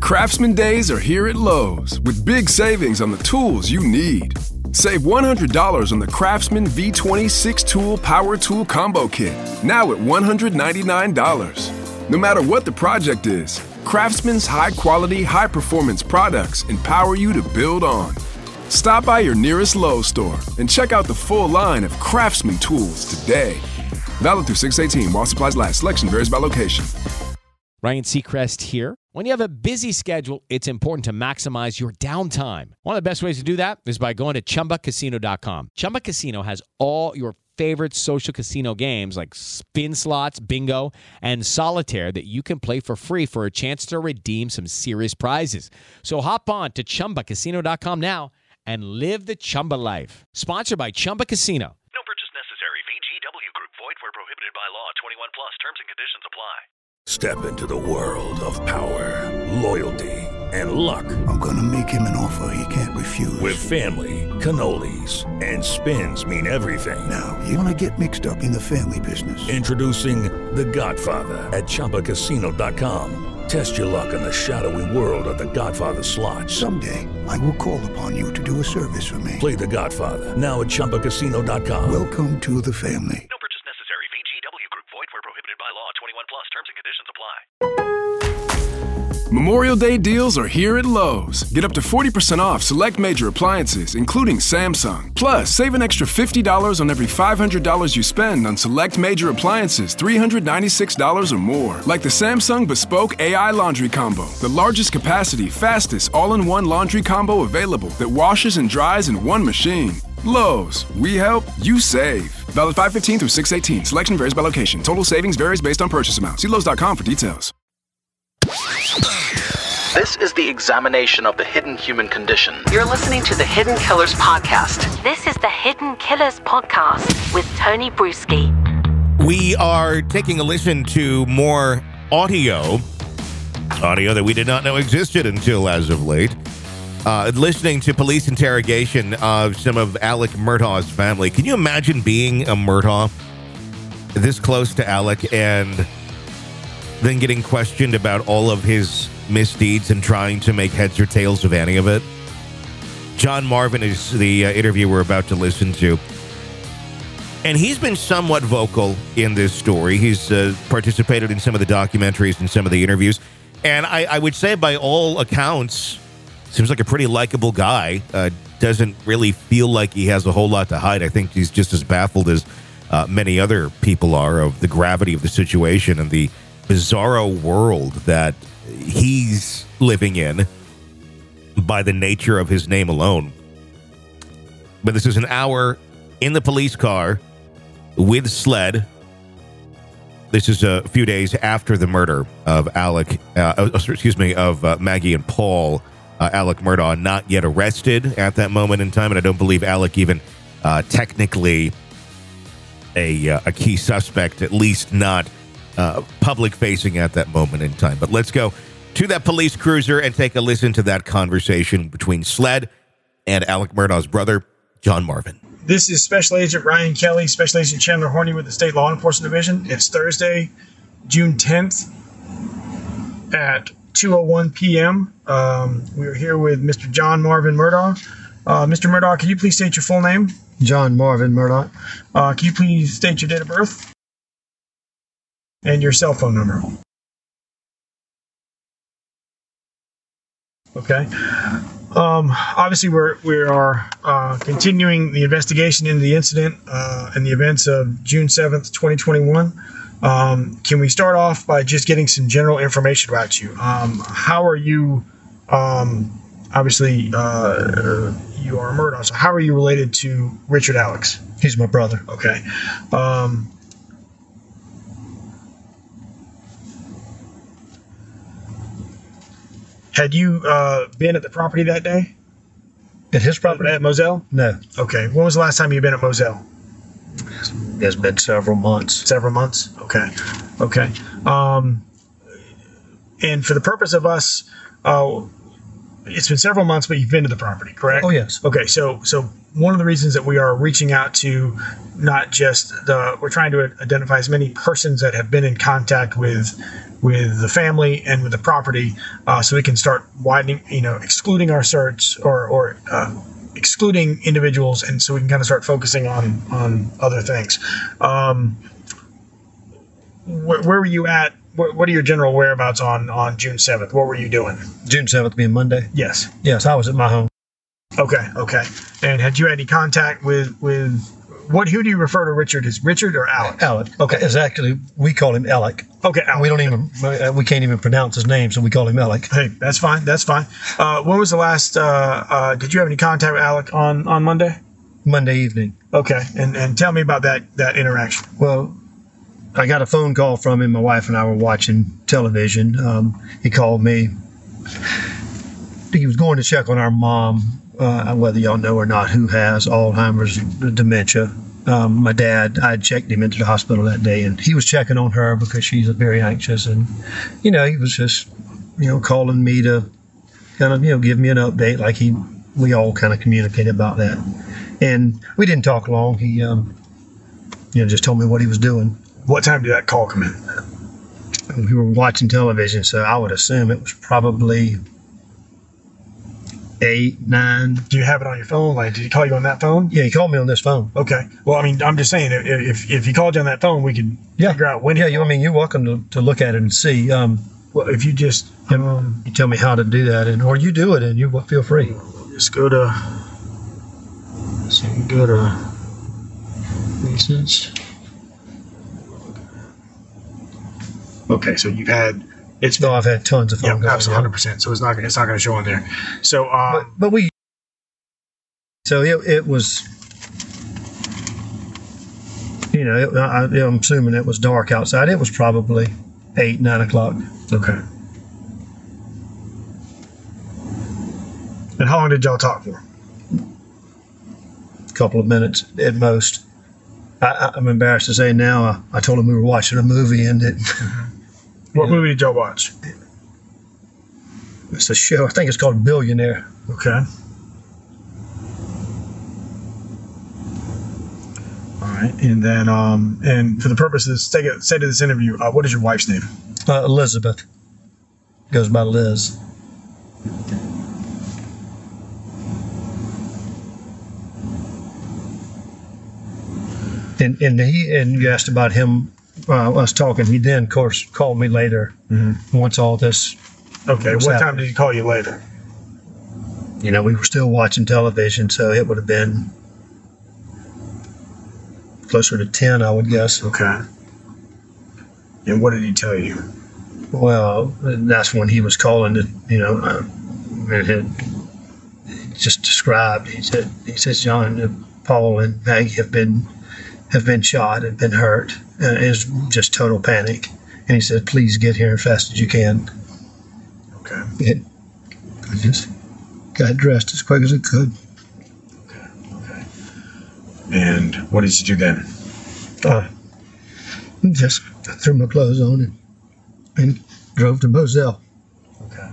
Craftsman Days are here at Lowe's with big savings on the tools you need. Save $100 on the Craftsman V20 6-Tool Power Tool Combo Kit, now at $199. No matter what the project is, Craftsman's high-quality, high-performance products empower you to build on. Stop by your nearest Lowe's store and check out the full line of Craftsman tools today. Valid through 6/18 while supplies last. Selection varies by location. Ryan Seacrest here. When you have a busy schedule, it's important to maximize your downtime. One of the best ways to do that is by going to ChumbaCasino.com. Chumba Casino has all your favorite social casino games like spin slots, bingo, and solitaire that you can play for free for a chance to redeem some serious prizes. So hop on to ChumbaCasino.com now and live the Chumba life. Sponsored by Chumba Casino. No purchase necessary. VGW Group. Void where prohibited by law. 21 plus. Terms and conditions apply. Step into the world of power, loyalty, and luck. I'm going to make him an offer he can't refuse. With family, cannolis, and spins mean everything. Now, you want to get mixed up in the family business. Introducing The Godfather at ChumbaCasino.com. Test your luck in the shadowy world of The Godfather slot. Someday, I will call upon you to do a service for me. Play The Godfather now at ChumbaCasino.com. Welcome to the family. No purchase necessary. VGW Group. Void where prohibited by law. 21 plus. Terms and conditions apply. Memorial Day deals are here at Lowe's. Get up to 40% off select major appliances, including Samsung. Plus, save an extra $50 on every $500 you spend on select major appliances $396 or more. Like the Samsung Bespoke AI Laundry Combo, the largest capacity, fastest, all-in-one laundry combo available that washes and dries in one machine. Lowe's, we help, you save. Valid 5/15 through 6/18. Selection varies by location. Total savings varies based on purchase amount. See Lowe's.com for details. This is the examination of the hidden human condition. You're listening to the Hidden Killers Podcast. This is the Hidden Killers Podcast with Tony Bruschi. We are taking a listen to more audio that we did not know existed until as of late. Listening to police interrogation of some of Alec Murdaugh's family. Can you imagine being a Murdaugh this close to Alec and then getting questioned about all of his misdeeds and trying to make heads or tails of any of it? John Marvin is the interview we're about to listen to. And he's been somewhat vocal in this story. He's participated in some of the documentaries and some of the interviews. And I would say by all accounts, seems like a pretty likable guy. Doesn't really feel like he has a whole lot to hide. I think he's just as baffled as many other people are of the gravity of the situation and the bizarro world that he's living in by the nature of his name alone. But this is an hour in the police car with SLED. This is a few days after the murder of Maggie and Paul. Alec Murdaugh not yet arrested at that moment in time, and I don't believe Alec even technically a key suspect, at least not public-facing at that moment in time. But let's go to that police cruiser and take a listen to that conversation between SLED and Alec Murdaugh's brother, John Marvin. This is Special Agent Ryan Kelly, Special Agent Chandler Horney with the State Law Enforcement Division. It's Thursday, June 10th at 2:01 p.m. We're here with Mr. John Marvin Murdaugh. Mr. Murdaugh, can you please state your full name? John Marvin Murdaugh. Can you please state your date of birth and your cell phone number? Okay. Obviously, we are continuing the investigation into the incident and the events of June 7th, 2021. Can we start off by just getting some general information about you? How are you, obviously, you are a Murdaugh, so how are you related to Richard Alex? He's my brother. Okay. Had you been at the property that day? At his property? At Moselle? No. Okay. When was the last time you've been at Moselle? It's been several months. Several months? Okay. Okay. And for the purpose of us it's been several months, but you've been to the property, correct? Oh, yes. Okay, so one of the reasons that we are reaching out to not just we're trying to identify as many persons that have been in contact with the family and with the property, so we can start widening, excluding our search or excluding individuals, and so we can kind of start focusing on other things. Where were you at? What are your general whereabouts on June 7th? What were you doing? June 7th being Monday? Yes. Yes, I was at my home. Okay. And had you had any contact with who do you refer to Richard as? Richard or Alec? Alec. Okay. It's actually, we call him Alec. Okay, Alec. We can't even pronounce his name, so we call him Alec. Hey, that's fine. When was the last, did you have any contact with Alec on Monday? Monday evening. Okay. And tell me about that interaction. Well, I got a phone call from him. My wife and I were watching television. He called me. He was going to check on our mom, whether y'all know or not, who has Alzheimer's dementia. My dad, I had checked him into the hospital that day, and he was checking on her because she's very anxious. And, he was just, calling me to kind of, give me an update like we all kind of communicated about that. And we didn't talk long. He, just told me what he was doing. What time did that call come in? We were watching television, so I would assume it was probably 8, 9. Do you have it on your phone? Like, did he call you on that phone? Yeah, he called me on this phone. Okay. Well, I mean, I'm just saying, if he called you on that phone, we could figure out when. Yeah, you're welcome to look at it and see. Well, if you just you tell me how to do that, or you do it, and you feel free. Just go to. So you go to. Recent. Okay, so you've had. I've had tons of phone calls. Absolutely, 100%. So it's not going to show on there. So, but we. So it was. I'm assuming it was dark outside. It was probably 8, 9 o'clock. Okay. And how long did y'all talk for? A couple of minutes at most. I'm embarrassed to say now. I told him we were watching a movie, and it. What movie did y'all watch? It's a show. I think it's called Billionaire. Okay. All right, and then and for the purpose of this, say to this interview, what is your wife's name? Elizabeth. Goes by Liz. And you asked about him. Us talking. He then, of course, called me later. Mm-hmm. Once all this. Okay. What time did he call you later? We were still watching television, so it would have been closer to 10, I would guess. Okay. And what did he tell you? Well, that's when he was calling to, and he just described. He says, John, Paul, and Maggie have been shot and been hurt. It was just total panic. And he said, please get here as fast as you can. Okay. I just got dressed as quick as I could. Okay. And what did you do then? Just threw my clothes on and drove to Moselle. Okay.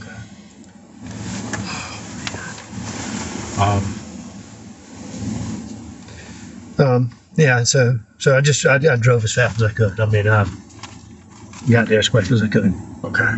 Yeah, so I drove as fast as I could. I mean, I got there as quick as I could. Okay.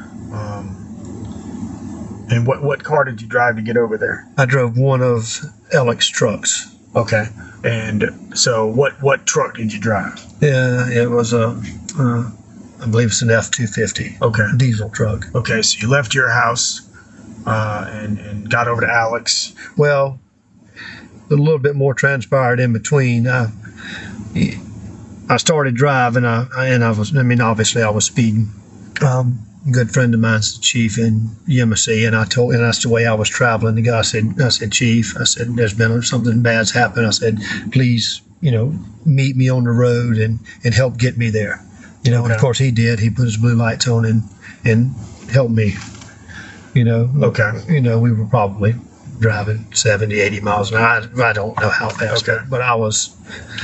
And what car did you drive to get over there? I drove one of Alec's trucks. Okay. And so what truck did you drive? Yeah, it was I believe it's an F-250. Okay. Diesel truck. Okay, so you left your house and got over to Alec's. Well, a little bit more transpired in between. I started driving, obviously I was speeding. A good friend of mine's the chief in Yemassee, and that's the way I was traveling. The guy said, Chief, I said, there's been something bad's happened. I said, please, meet me on the road and help get me there. And of course he did. He put his blue lights on and helped me. Okay. We were probably driving 70, 80 miles an hour. I don't know how fast, but I was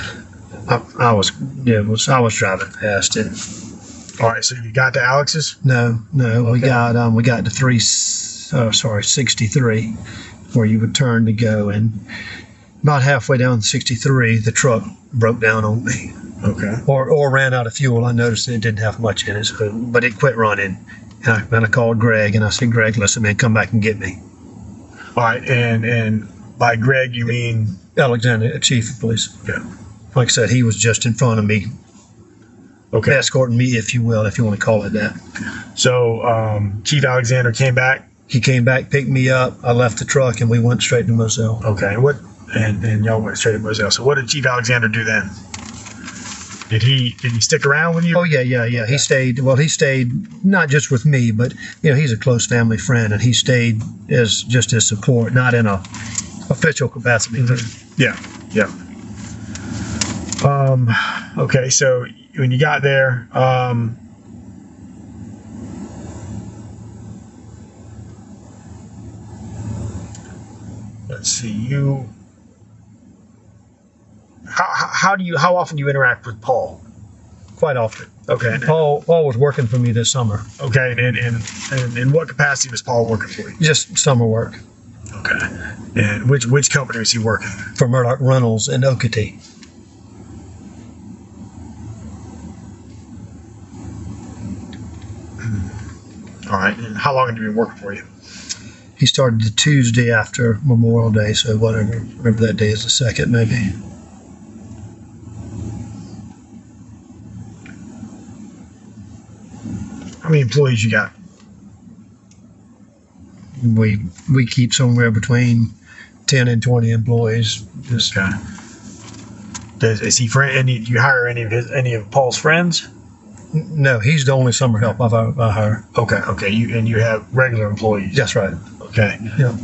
driving fast. And all right, so you got to Alex's? No, we got to 63, where you would turn to go, and about halfway down 63, the truck broke down on me. Okay. Or ran out of fuel. I noticed it didn't have much in it, but it quit running. And I called Greg, and I said, Greg, listen, man, come back and get me. All right, and by Greg, you mean? Alexander, chief of police. Yeah. Like I said, he was just in front of me. Okay. Escorting me, if you will, if you want to call it that. So Chief Alexander came back? He came back, picked me up. I left the truck, and we went straight to Moselle. Okay. And y'all went straight to Moselle. So what did Chief Alexander do then? Did he stick around with you? Oh, yeah. Okay. He stayed not just with me, but, he's a close family friend, and he stayed as support, not in a official capacity. Mm-hmm. Yeah. Okay, so when you got there, let's see, how often do you interact with Paul? Quite often. Okay. Paul was working for me this summer. Okay, and in what capacity was Paul working for you? Just summer work. Okay. And which company was he working? For Murdoch Reynolds in Okatee. All right. And how long had he been working for you? He started the Tuesday after Memorial Day, so whatever that day is, the 2nd maybe. How many employees you got? We keep somewhere between 10 and 20 employees. Okay. Is he friend? Do you hire any of Paul's friends? No, he's the only summer help I hire. Okay. You have regular employees. That's right. Okay. Yeah.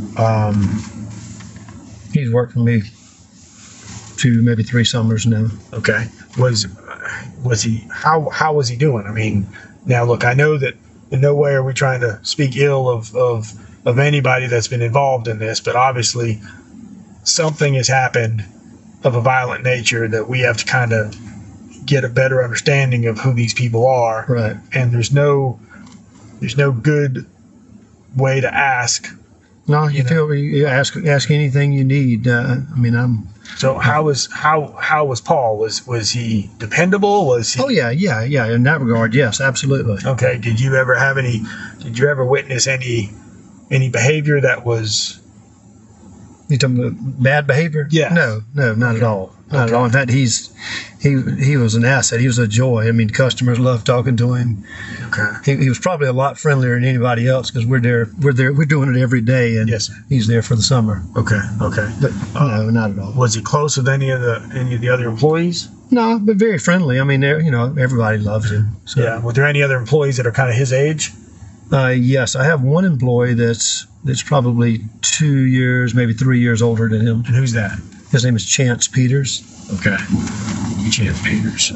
He's worked for me 2, maybe 3 summers now. Okay. Was he? How was he doing? I mean, now look, I know that in no way are we trying to speak ill of anybody that's been involved in this, but obviously something has happened of a violent nature that we have to kind of get a better understanding of who these people are. Right. And there's no good way to ask. No, you ask anything you need. So how was Paul? Was he dependable? Was he? Oh yeah. In that regard, yes, absolutely. Okay. Did you ever witness any behavior that was? You talking about bad behavior? Yeah. No, not at all. Not at all. In fact, he was an asset. He was a joy. I mean, customers loved talking to him. Okay. He was probably a lot friendlier than anybody else because we're there. We're doing it every day, and yes, he's there for the summer. Okay. But no, not at all. Was he close with any of the other employees? No, but very friendly. I mean, everybody loves him. So. Yeah. Were there any other employees that are kind of his age? Yes, I have one employee that's probably 2 years, maybe 3 years older than him. And who's that? His name is Chance Peters. Okay. Chance Peters.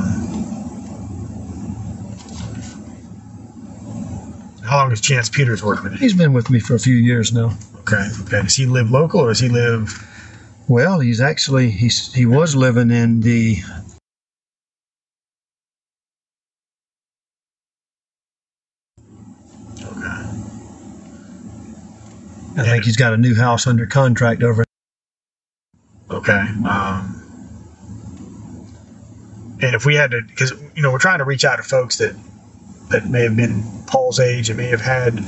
How long has Chance Peters worked with you? He's been with me for a few years now. Okay. Does he live local or does he live? Well, he was living in the. I think he's got a new house under contract over. Okay. And if we had to, because we're trying to reach out to folks that may have been Paul's age and may have had,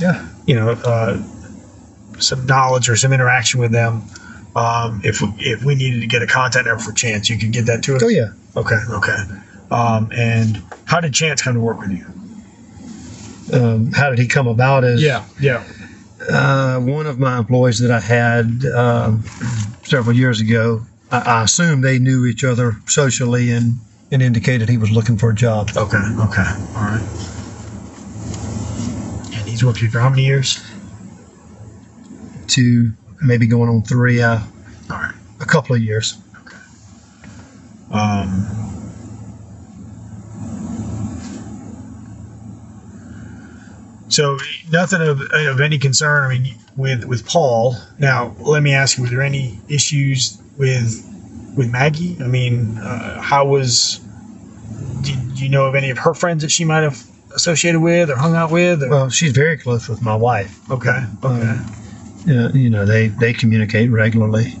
some knowledge or some interaction with them. If we needed to get a contact number for Chance, you could get that to us. Oh yeah. Okay. And how did Chance come to work with you? How did he come about? Yeah. One of my employees that I had several years ago, I assume they knew each other socially and indicated he was looking for a job. Okay. All right. And he's worked with you for how many years? 2, maybe going on 3. All right. A couple of years. Okay. So nothing of any concern. I mean, with Paul. Now, let me ask you: were there any issues with Maggie? I mean, how was? Did you know of any of her friends that she might have associated with or hung out with? Or? Well, she's very close with my wife. Okay. They communicate regularly.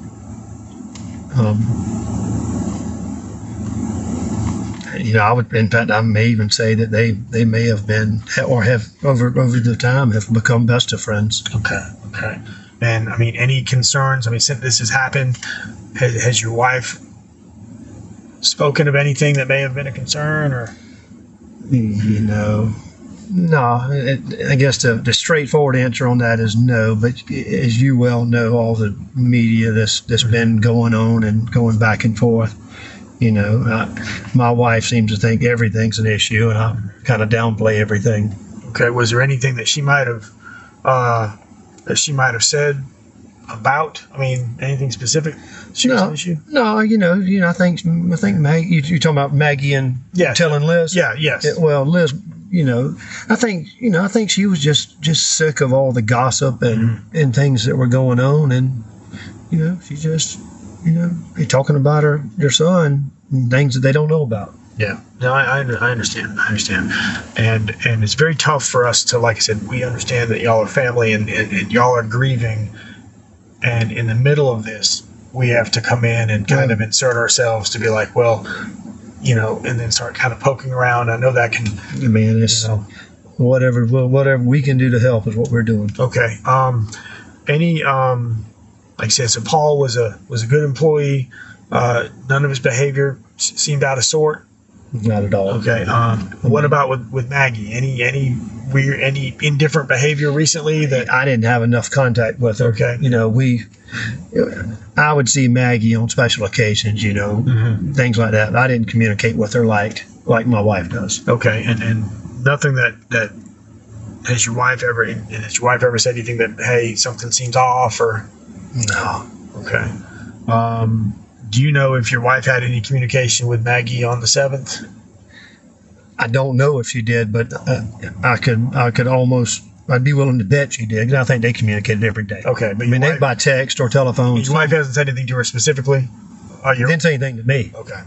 I may even say that they may have been or have over the time have become best of friends. Okay. And I mean, any concerns? I mean, since this has happened, has your wife spoken of anything that may have been a concern, or? No. I guess the straightforward answer on that is no. But as you well know, all the media that's been going on and going back and forth. My wife seems to think everything's an issue, and I kind of downplay everything. Okay. Was there anything that she might have said about? I mean, anything specific? She was an issue? No. I think Maggie. You're talking about Maggie and telling Liz. Yeah. Yes. Well, Liz. I think she was just sick of all the gossip and things that were going on, and she just. Be talking about their son and things that they don't know about. Yeah, no, I understand. And it's very tough for us to, like I said, we understand that y'all are family and y'all are grieving. And in the middle of this, we have to come in and kind of insert ourselves to be like, well, and then start kind of poking around. I know that can. Man, it's whatever we can do to help is what we're doing. Okay. Like I said, so Paul was a good employee. None of his behavior seemed out of sort. Not at all. Okay. What about with Maggie? Any weird, any indifferent behavior recently that I didn't have enough contact with her. Okay. I would see Maggie on special occasions. Things like that. I didn't communicate with her like my wife does. Okay. And nothing that has your wife ever said anything that, hey, something seems off or? No. Okay. Do you know if your wife had any communication with Maggie on the 7th? I don't know if she did, but I'd be willing to bet she did, because I think they communicated every day. Okay. But they by text or telephone. Your wife hasn't said anything to her specifically? Didn't say anything to me. Okay.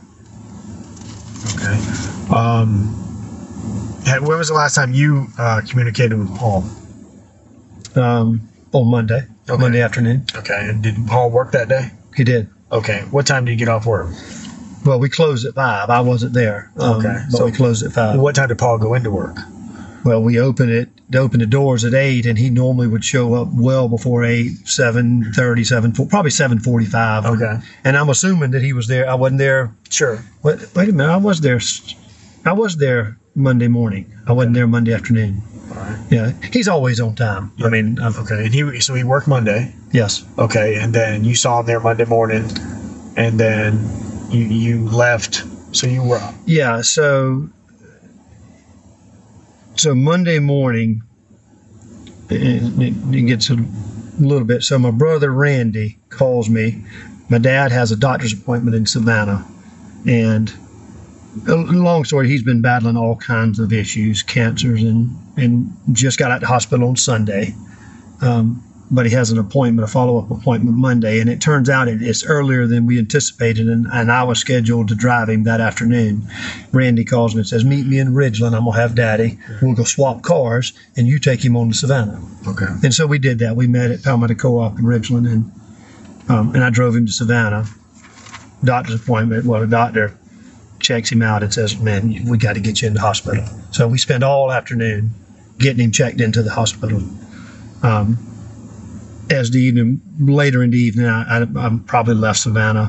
When was the last time you communicated with Paul? On Monday. Okay. Monday afternoon. Okay. And did Paul work that day? He did. Okay. What time did you get off work? Well, we closed at 5. I wasn't there. Okay. But we closed at 5. What time did Paul go into work? Well, we opened the doors at 8, and he normally would show up well before 8, 7:30, probably 7:45. Okay. And I'm assuming that he was there. I wasn't there. Sure. Wait a minute. I was there Monday morning. I wasn't there Monday afternoon. All right. Yeah, he's always on time. Yep. I mean, okay. And he worked Monday. Yes. Okay, and then you saw him there Monday morning, and then you left. So you were. Yeah. So Monday morning, it gets a little bit. So my brother Randy calls me. My dad has a doctor's appointment in Savannah, and long story, he's been battling all kinds of issues, cancers, and just got out of the hospital on Sunday. But he has a follow-up appointment Monday, and it turns out it's earlier than we anticipated, and I was scheduled to drive him that afternoon. Randy calls me and says, meet me in Ridgeland. I'm going to have Daddy. We'll go swap cars, and you take him on to Savannah. Okay. And so we did that. We met at Palmetto Co-op in Ridgeland, and I drove him to Savannah. Doctor's appointment. Well, the doctor checks him out and says, man, we got to get you in the hospital. So we spent all afternoon getting him checked into the hospital. As the evening, later in the evening, I probably left Savannah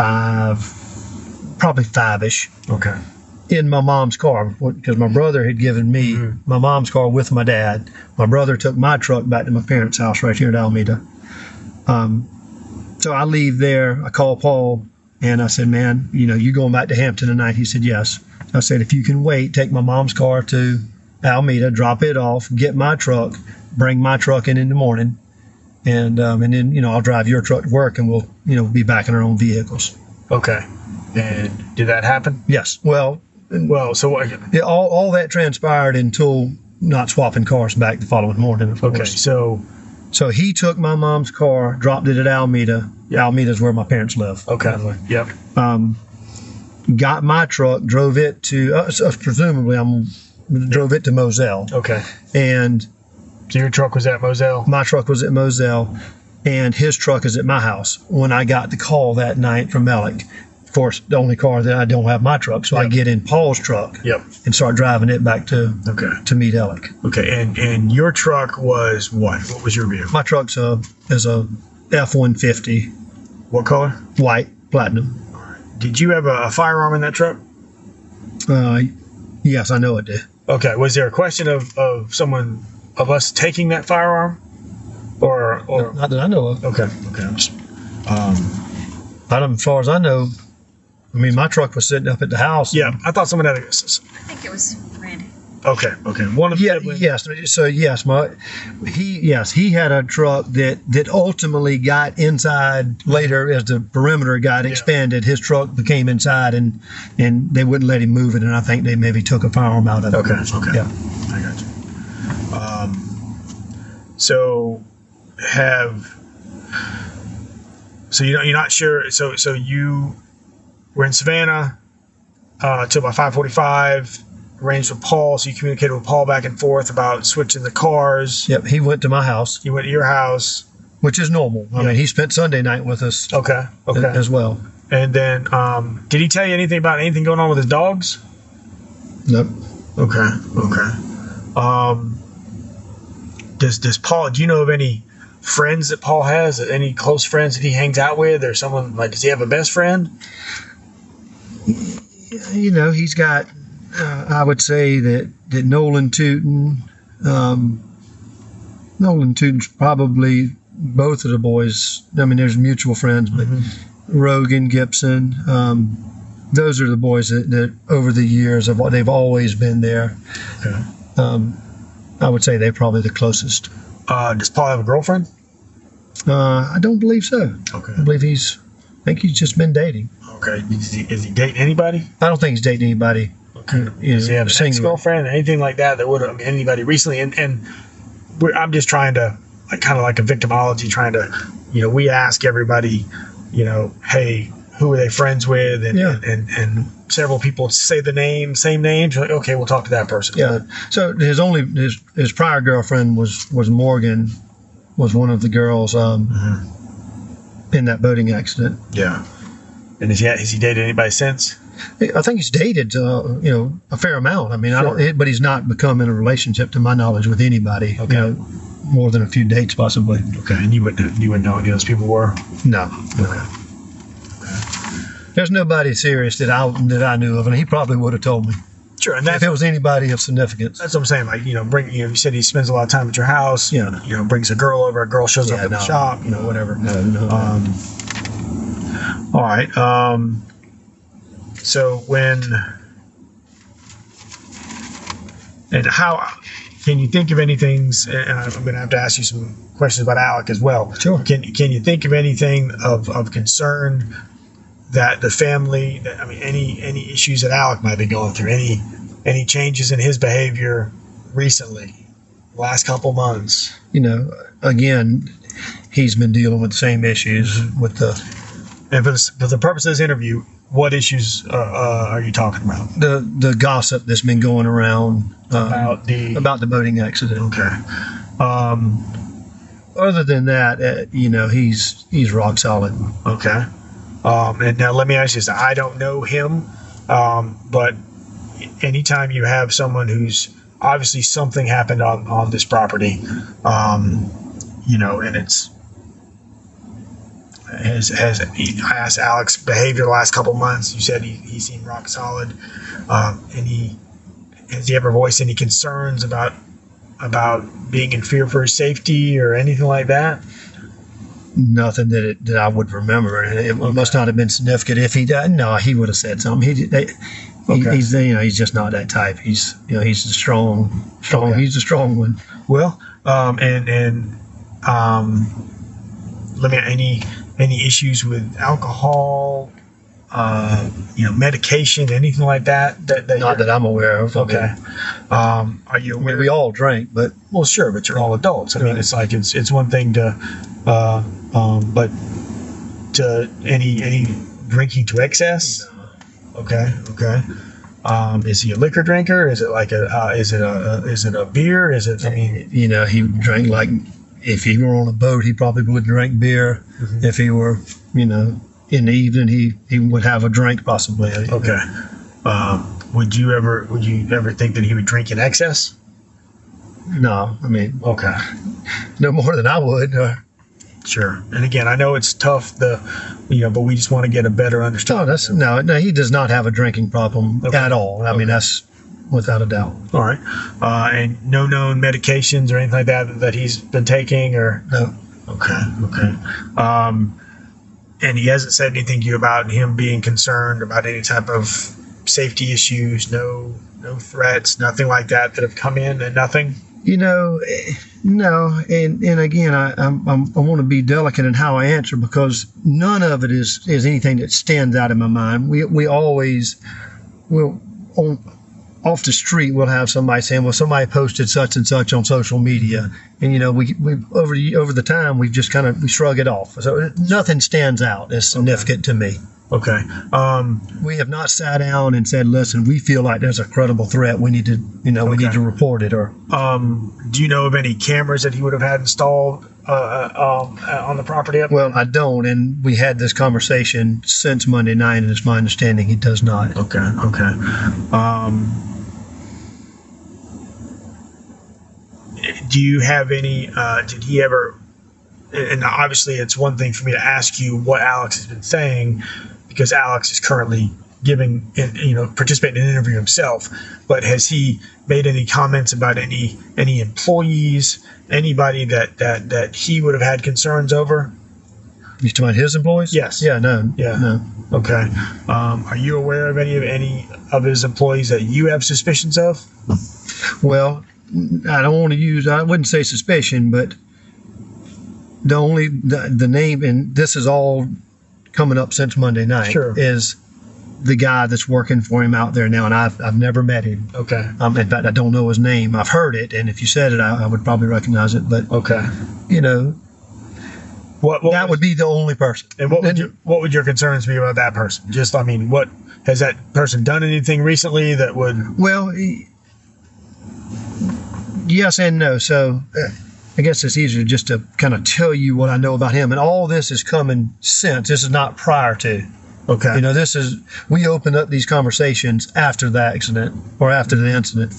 5-ish. Okay. In my mom's car, because my brother had given me my mom's car with my dad. My brother took my truck back to my parents' house right here in Alameda. So I leave there. I call Paul, and I said, man, you going back to Hampton tonight? He said, yes. I said, if you can wait, take my mom's car to Alameda, drop it off, get my truck, bring my truck in the morning, and then I'll drive your truck to work, and we'll be back in our own vehicles. Okay. And did that happen? Yes. Well, so what? Yeah, all that transpired until not swapping cars back the following morning. Of course. So he took my mom's car, dropped it at Alameda. Yep. Alameda's where my parents live. Okay. Yep. Got my truck, drove it to presumably I'm drove it to Moselle. Okay. And so your truck was at Moselle? My truck was at Moselle, and his truck is at my house. When I got the call that night from Alec, of course, the only car that I don't have my truck, so I get in Paul's truck and start driving it back to meet Alec. Okay, and your truck was what? What was your vehicle? My truck's is a F-150. What color? White, platinum. Did you have a firearm in that truck? Yes, I know it did. Okay, was there a question of us taking that firearm? Or not that I know of. Okay. I'm just, as far as I know, I mean, my truck was sitting up at the house. Yeah, I thought someone had a... I think it was Randy. Okay. One of yes. So yes, he had a truck that ultimately got inside later as the perimeter got expanded. His truck became inside, and they wouldn't let him move it. And I think they maybe took a firearm out of it. Okay. Yeah, I got you. So you're not sure. So you were in Savannah till about 5:45. Arranged with Paul, so you communicated with Paul back and forth about switching the cars. Yep, he went to my house. You went to your house, which is normal. I mean, he spent Sunday night with us. Okay. As well. And then, did he tell you anything about anything going on with his dogs? Nope. Okay. Does Paul? Do you know of any friends that Paul has? Any close friends that he hangs out with, or someone like? Does he have a best friend? You know, he's got. I would say that Nolan Tootin, Nolan Tootin's probably both of the boys. I mean, there's mutual friends, but Rogan, Gibson, those are the boys that over the years they've always been there. Okay. I would say they're probably the closest. Does Paul have a girlfriend? I don't believe so. Okay. I believe I think he's just been dating. Okay. Is he dating anybody? I don't think he's dating anybody. Okay. Does he have an ex-girlfriend or anything like that would have anybody recently? And I'm just trying to, kind of like a victimology, trying to, we ask everybody, hey, who are they friends with? And several people say same names. You're like, okay, we'll talk to that person. Yeah. So his prior girlfriend was Morgan, was one of the girls in that boating accident. Yeah. And has he dated anybody since? I think he's dated, a fair amount. I mean, sure. But he's not become in a relationship, to my knowledge, with anybody. Okay. More than a few dates, possibly. Okay, and you wouldn't know who those people were? No. Okay. There's nobody serious that I knew of, and he probably would have told me. Sure, and if it was anybody of significance. That's what I'm saying. Like, you said he spends a lot of time at your house. Yeah. Brings a girl over. A girl shows up at the shop. Whatever. No. All right. So how can you think of anything? And I'm going to have to ask you some questions about Alec as well. Sure. Can you think of anything of concern that the family? Any issues that Alec might be going through? Any changes in his behavior recently, last couple months? Again, he's been dealing with the same issues with the. And for the purpose of this interview, what issues are you talking about? The gossip that's been going around about the boating accident. Okay. Other than that, he's rock solid. Okay. And now let me ask you this: I don't know him, but anytime you have someone who's obviously something happened on this property, and it's. I asked Alec's behavior the last couple months. You said he seemed rock solid. And has he ever voiced any concerns about being in fear for his safety or anything like that? Nothing that I would remember. It must not have been significant. If he did, no, he would have said something. He's just not that type. He's he's a strong. Okay. He's a strong one. Well, let me any issues with alcohol, medication, anything like that? Not that I'm aware of. Okay. Are you aware? We all drink, but well, sure, but you're all adults. I mean, it's like it's one thing to, but to any drinking to excess. Okay. Is he a liquor drinker? Is it like is it a beer? Is it? I mean, he drank like if he were on a boat, he probably would drink beer. Mm-hmm. If he were, in the evening, he would have a drink possibly. Okay. Would you ever think that he would drink in excess? No, I mean, okay, no more than I would. Sure. And again, I know it's tough, but we just want to get a better understanding. No, he does not have a drinking problem at all. I mean, that's without a doubt. All right. And no known medications or anything like that he's been taking, or no? Okay. And he hasn't said anything to you about him being concerned about any type of safety issues. No threats, nothing like that have come in, and nothing. No, and again, I want to be delicate in how I answer, because none of it is anything that stands out in my mind. We always will off the street we'll have somebody saying, well, somebody posted such and such on social media, and we over the time we've just we shrug it off. So nothing stands out as significant to me. Okay. We have not sat down and said, listen, we feel like there's a credible threat. We need to, we need to report it. Or do you know of any cameras that he would have had installed on the property? Well, I don't, and we had this conversation since Monday night, and it's my understanding he does not. Okay. Do you have any? Did he ever? And obviously, it's one thing for me to ask you what Alex has been saying, because Alex is currently participating in an interview himself. But has he made any comments about any employees, anybody that he would have had concerns over? You talking about his employees? Yes. Yeah. No. Yeah. No. Okay. Are you aware of any of his employees that you have suspicions of? Well, I wouldn't say suspicion, but the name, and this is all coming up since Monday night, sure, is the guy that's working for him out there now, and I've never met him. Okay. In fact, I don't know his name. I've heard it, and if you said it, I would probably recognize it. But okay, that would be the only person. And what would your concerns be about that person? Just, what has that person done anything recently that would? Well, yes and no. So I guess it's easier just to kind of tell you what I know about him. And all this is coming since. This is not prior to. Okay. We opened up these conversations after the accident or after the incident.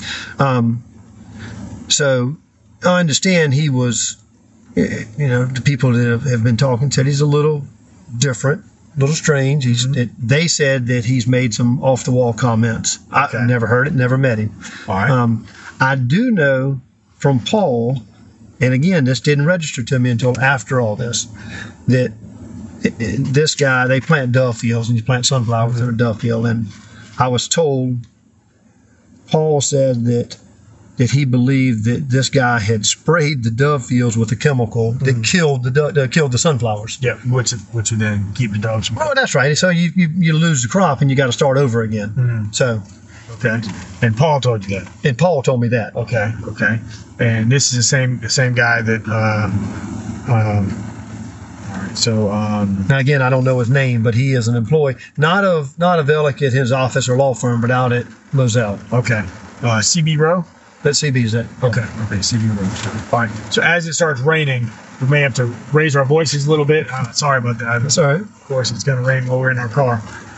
So I understand he was, the people that have been talking said he's a little different, a little strange. They said that he's made some off-the-wall comments. Okay. I've never heard it, never met him. All right. I do know from Paul, and again, this didn't register to me until after all this, that this guy, they plant dove fields, and you plant sunflowers in a dove field. And I was told, Paul said that he believed that this guy had sprayed the dove fields with a chemical that killed the sunflowers. Yeah, which would then keep the doves from. Oh, that's right. So you lose the crop and you got to start over again. Mm-hmm. So. Okay. And Paul told you that. And Paul told me that. Okay. And this is the same guy that. All right. So. Now again, I don't know his name, but he is an employee, not of Ellick at his office or law firm, but out at Moselle. Okay. CB Row. That's CB's that. Okay. CB Row. Fine. So as it starts raining, we may have to raise our voices a little bit. Sorry about that. That's all right. Of course, it's going to rain while we're in our car.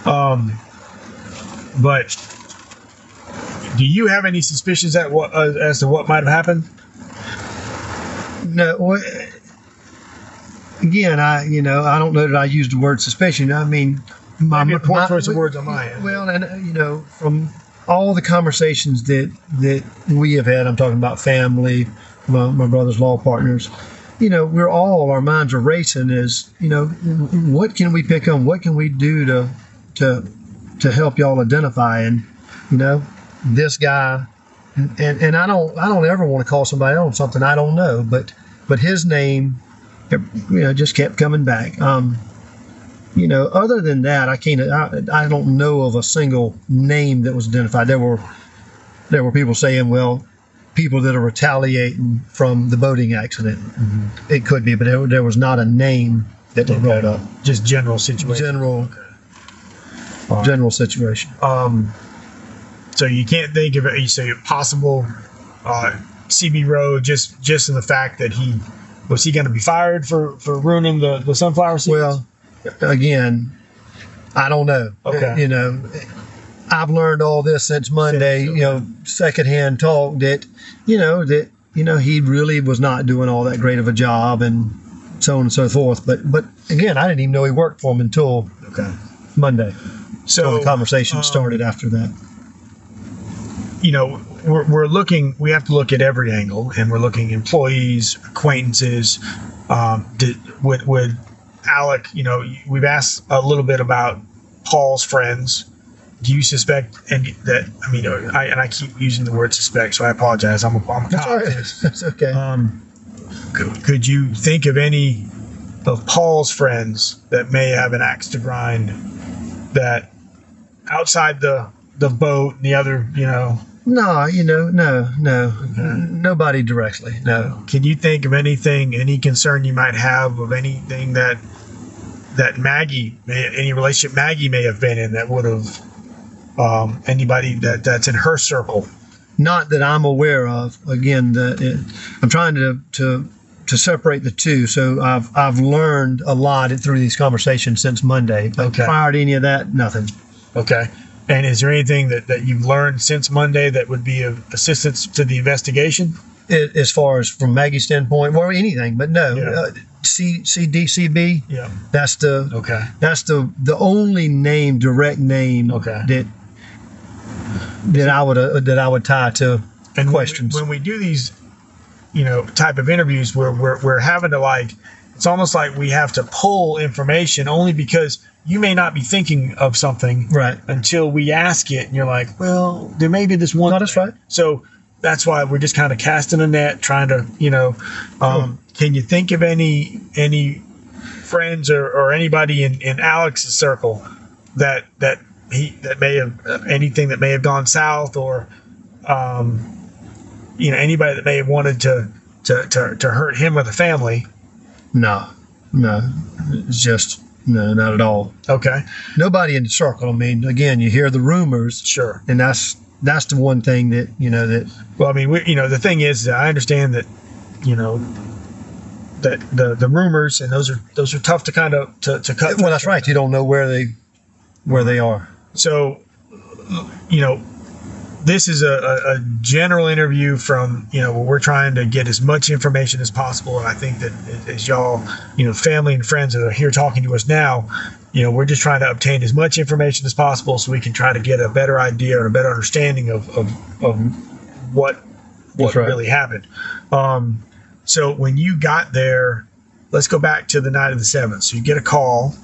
But. Do you have any suspicions as to what might have happened? No. Again, I don't know that I used the word suspicion. I mean, maybe a poor choice of words on my end. Well, and from all the conversations that we have had, I'm talking about family, my brother's law partners. Our minds are racing. What can we pick on? What can we do to help y'all identify? And this guy, and I don't ever want to call somebody on something I don't know, but his name, just kept coming back. Other than that, I don't know of a single name that was identified. There were people saying, well, people that are retaliating from the boating accident. Mm-hmm. It could be, but there was not a name that was brought up. Just general situation. General situation. So you can't think of it. You say possible CB Rowe just in the fact that was he going to be fired for ruining the sunflower seeds? Well, again, I don't know. Okay. You know, I've learned all this since Monday. You know, secondhand talk that he really was not doing all that great of a job, and so on and so forth. But again, I didn't even know he worked for him until Monday. So the conversation started after that. You know, we have to look at every angle, and we're looking employees, acquaintances. Would Alec, you know, we've asked a little bit about Paul's friends. Do you suspect I keep using the word suspect, so I apologize. I'm a cop. That's all right. That's okay. Could you think of any of Paul's friends that may have an axe to grind, that outside the boat and the other, you know? No. Nobody directly, no. Can you think of anything, any concern you might have of anything that Maggie, any relationship Maggie may have been in that would have, anybody that's in her circle? Not that I'm aware of. Again, I'm trying to separate the two. So I've learned a lot through these conversations since Monday. But prior to any of that, nothing. Okay. And is there anything that you've learned since Monday that would be of assistance to the investigation? As far as from Maggie's standpoint, or anything, but no. Yeah. CDCB. Yeah. That's the only name, direct name that I would tie to questions. When we do these, you know, type of interviews, we're having to it's almost like we have to pull information only because you may not be thinking of something until we ask it, and you're like, well, there may be this one. No, that's right. So that's why we're just kind of casting a net, trying to, you know, can you think of any friends or anybody in Alex's circle that may have anything that may have gone south, or you know, anybody that may have wanted to hurt him or the family? No, it's just no, not at all. Okay. Nobody in the circle. I mean, again, you hear the rumors. Sure. And that's the one thing that, you know, that. Well, I mean, the thing is, I understand that, you know, that the rumors, and those are tough to kind of to cut. Well, that's right. You don't know where they are. So, you know, this is a general interview from, you know, where we're trying to get as much information as possible. And I think that as y'all, you know, family and friends that are here talking to us now, you know, we're just trying to obtain as much information as possible so we can try to get a better idea or a better understanding of what really happened. So when you got there, let's go back to the night of the 7th. So you get a call.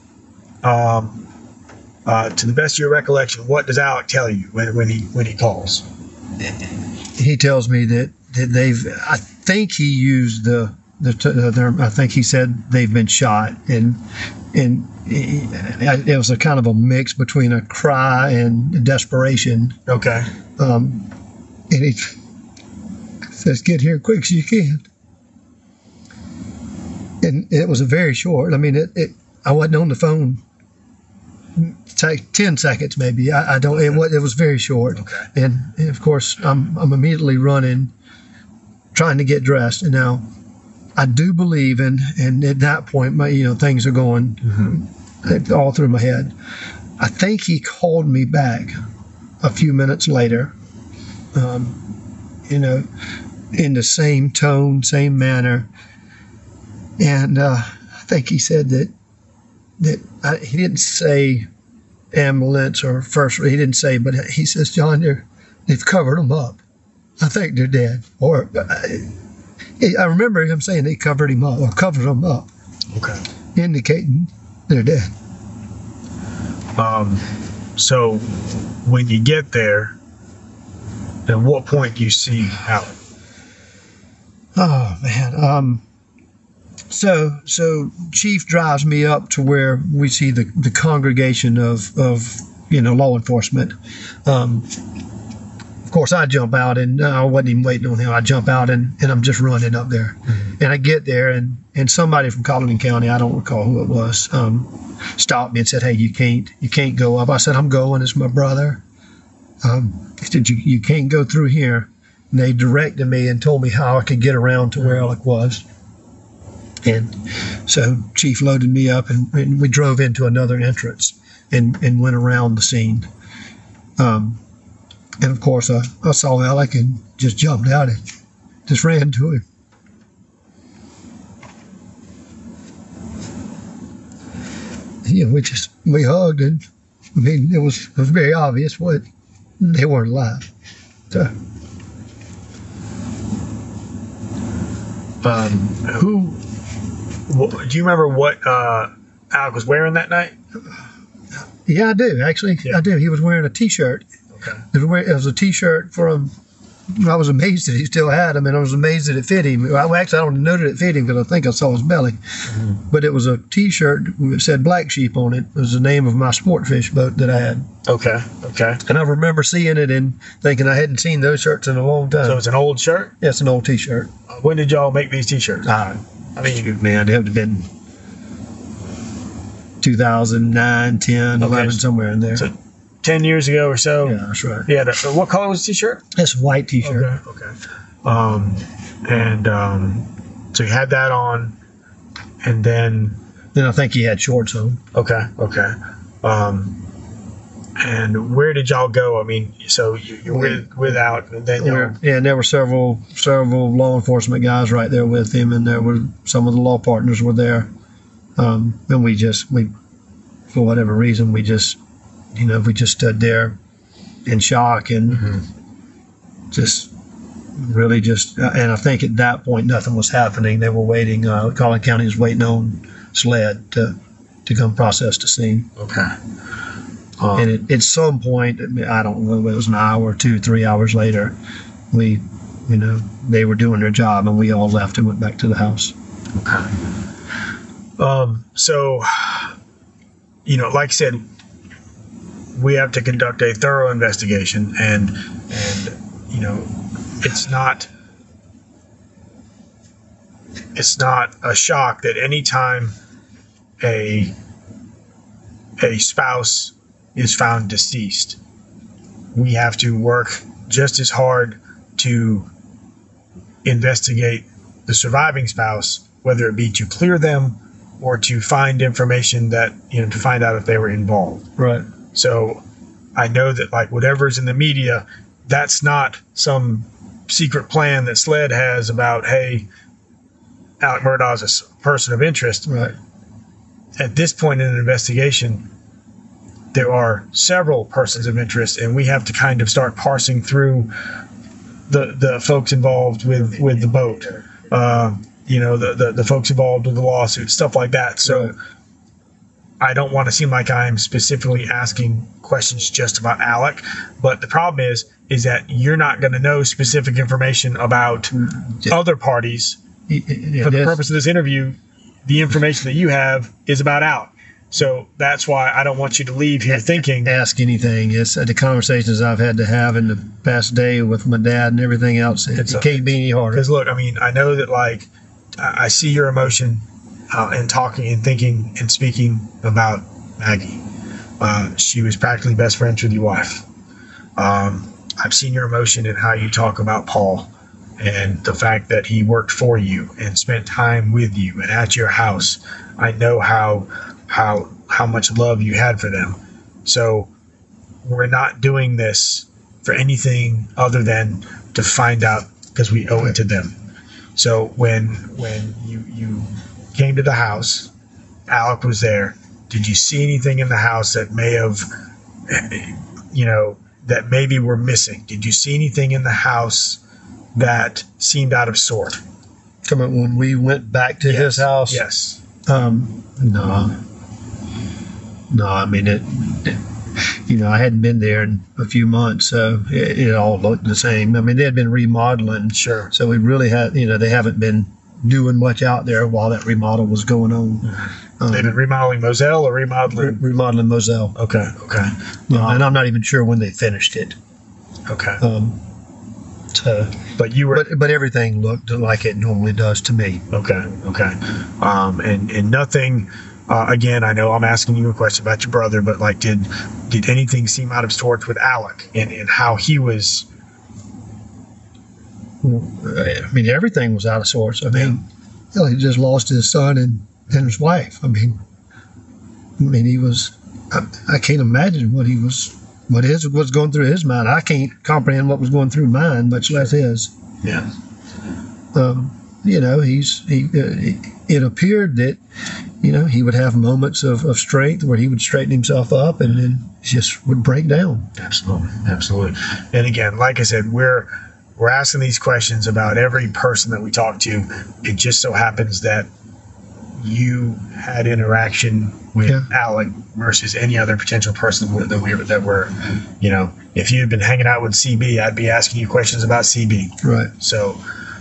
To the best of your recollection, what does Alec tell you when he calls? He tells me that they've. I think he used the term. I think he said they've been shot, and it was a kind of a mix between a cry and desperation. Okay. And he says, "Get here quick as you can." And it was a very short. I mean, I wasn't on the phone. Take 10 seconds maybe. I don't. It was very short. Okay. And of course, I'm immediately running, trying to get dressed. And now, I do believe, and at that point, things are going all through my head. I think he called me back a few minutes later. In the same tone, same manner, and I think he said that he didn't say ambulance or first. He didn't say, but he says, "John, they've covered them up. I think they're dead." Or I remember him saying they covered him up or covered them up. Okay. Indicating they're dead. So when you get there, at what point do you see Alec? Oh man. So Chief drives me up to where we see the congregation of law enforcement. Of course, I jump out, and I wasn't even waiting on him. I jump out, and I'm just running up there. Mm-hmm. And I get there, and somebody from Colleton County, I don't recall who it was, stopped me and said, "Hey, you can't go up." I said, "I'm going. It's my brother." He said, you can't go through here. And they directed me and told me how I could get around to where Alec was. And so Chief loaded me up, and we drove into another entrance and went around the scene. And of course, I saw Alec and just jumped out and just ran to him. We hugged, and I mean, it was very obvious what they weren't alive. So. Do you remember what Alec was wearing that night? Yeah, I do. Actually, yeah. I do. He was wearing a T-shirt. Okay. It was a T-shirt from. I was amazed that he still had him, and I was amazed that it fit him. Well, actually, I don't know that it fit him because I think I saw his belly. Mm-hmm. But it was a T-shirt that said Black Sheep on it. It was the name of my sport fish boat that I had. Okay. And I remember seeing it and thinking I hadn't seen those shirts in a long time. So it's an old shirt? Yeah, it's an old T-shirt. When did y'all make these T-shirts? I mean, man, it would have been 2009, 10, 11, somewhere in there. So 10 years ago or so? Yeah, that's right. Yeah. So what color was the T-shirt? It's a white T-shirt. Okay. So you had that on, and then I think he had shorts on. Okay. And where did y'all go? I mean, so you're without, and then and there were several law enforcement guys right there with him, and there were some of the law partners were there. And we for whatever reason, we just stood there in shock and and I think at that point nothing was happening. They were waiting. Collin County was waiting on SLED to come process the scene. Okay. And at some point, I don't know, it was an hour, 2-3 hours later, they were doing their job, and we all left and went back to the house. Okay. So, like I said, we have to conduct a thorough investigation, and it's not a shock that any time a spouse is found deceased, we have to work just as hard to investigate the surviving spouse, whether it be to clear them or to find information that, to find out if they were involved. Right. So I know that whatever's in the media, that's not some secret plan that SLED has about, hey, Alec Murdaugh's a person of interest. Right. At this point in an investigation, there are several persons of interest, and we have to kind of start parsing through the folks involved with the boat, the folks involved with the lawsuit, stuff like that. So right. I don't want to seem like I'm specifically asking questions just about Alec, but the problem is that you're not going to know specific information about other parties. For the purpose of this interview, the information that you have is about Alec. So that's why I don't want you to leave here thinking. Ask anything. It's the conversations I've had to have in the past day with my dad and everything else. It can't be any harder. Because look, I mean, I know that I see your emotion in talking and thinking and speaking about Maggie. She was practically best friends with your wife. I've seen your emotion in how you talk about Paul and the fact that he worked for you and spent time with you and at your house. I know how much love you had for them. So we're not doing this for anything other than to find out because we owe it to them. So when you came to the house, Alec was there. Did you see anything in the house that may have, that maybe we're missing? Did you see anything in the house that seemed out of sort? When we went back to his house? Yes. No, I mean, I hadn't been there in a few months, so it all looked the same. I mean, they had been remodeling. Sure. So we really had, they haven't been doing much out there while that remodel was going on. Mm-hmm. They've been remodeling Moselle or remodeling? Remodeling Moselle. Okay. And I'm not even sure when they finished it. Okay. But everything looked like it normally does to me. Okay. And nothing again, I know I'm asking you a question about your brother, but like, did anything seem out of sorts with Alec and how he was? I mean, everything was out of sorts. I mean, he just lost his son and his wife. I mean, he was. I can't imagine what was going through his mind. I can't comprehend what was going through mine, much less his. Yeah. It appeared that, he would have moments of strength where he would straighten himself up and then just would break down. Absolutely. And again, like I said, we're asking these questions about every person that we talk to. It just so happens that you had interaction with Alec versus any other potential person that were, if you had been hanging out with CB, I'd be asking you questions about CB. Right. So,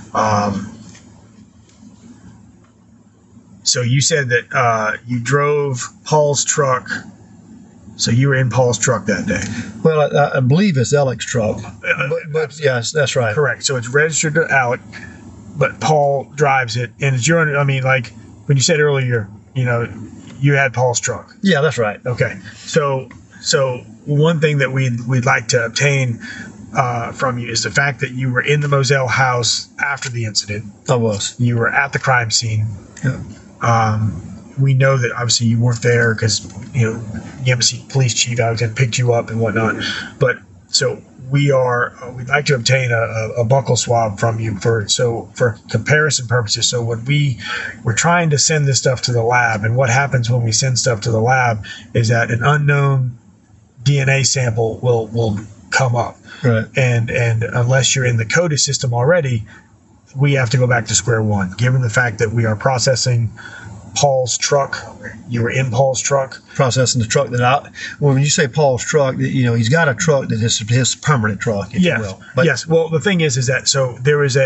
so you said that you drove Paul's truck. So you were in Paul's truck that day. Well, I believe it's Alec's truck. But yes, that's right. Correct. So it's registered to Alec, but Paul drives it, and it's your. I mean, like when you said earlier, you had Paul's truck. Yeah, that's right. Okay. So one thing that we'd like to obtain from you is the fact that you were in the Moselle house after the incident. I was. You were at the crime scene. Yeah. We know that obviously you weren't there because the Embassy police chief Alexander picked you up and whatnot. But so we'd like to obtain a buccal swab from you for comparison purposes. So when we're trying to send this stuff to the lab, and what happens when we send stuff to the lab is that an unknown DNA sample will come up. Right. And unless you're in the CODIS system already, we have to go back to square one. Given the fact that we are processing Paul's truck, you were in Paul's truck. Processing the truck when you say Paul's truck, he's got a truck that is his permanent truck, if you will. But yes. Well, the thing is that so there is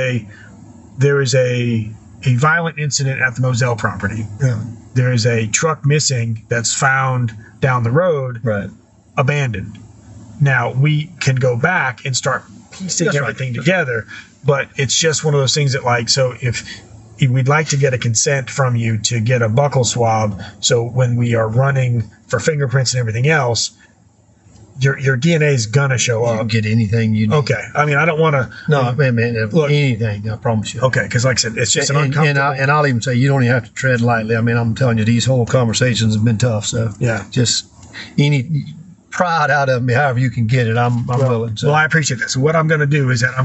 a violent incident at the Moselle property. Yeah. There is a truck missing that's found down the road, right, abandoned. Now we can go back and start piecing everything together, but it's just one of those things that so if we'd like to get a consent from you to get a buccal swab, so when we are running for fingerprints and everything else, your DNA is gonna show up. You can get anything you need. Okay. I mean, I don't want to. No, man, look, anything. I promise you. Okay, because like I said, it's just an uncomfortable. And I'll even say you don't even have to tread lightly. I mean, I'm telling you, these whole conversations have been tough. So yeah, just any pride out of me, however you can get it, I'm willing. So. Well, I appreciate that. So what I'm gonna do is that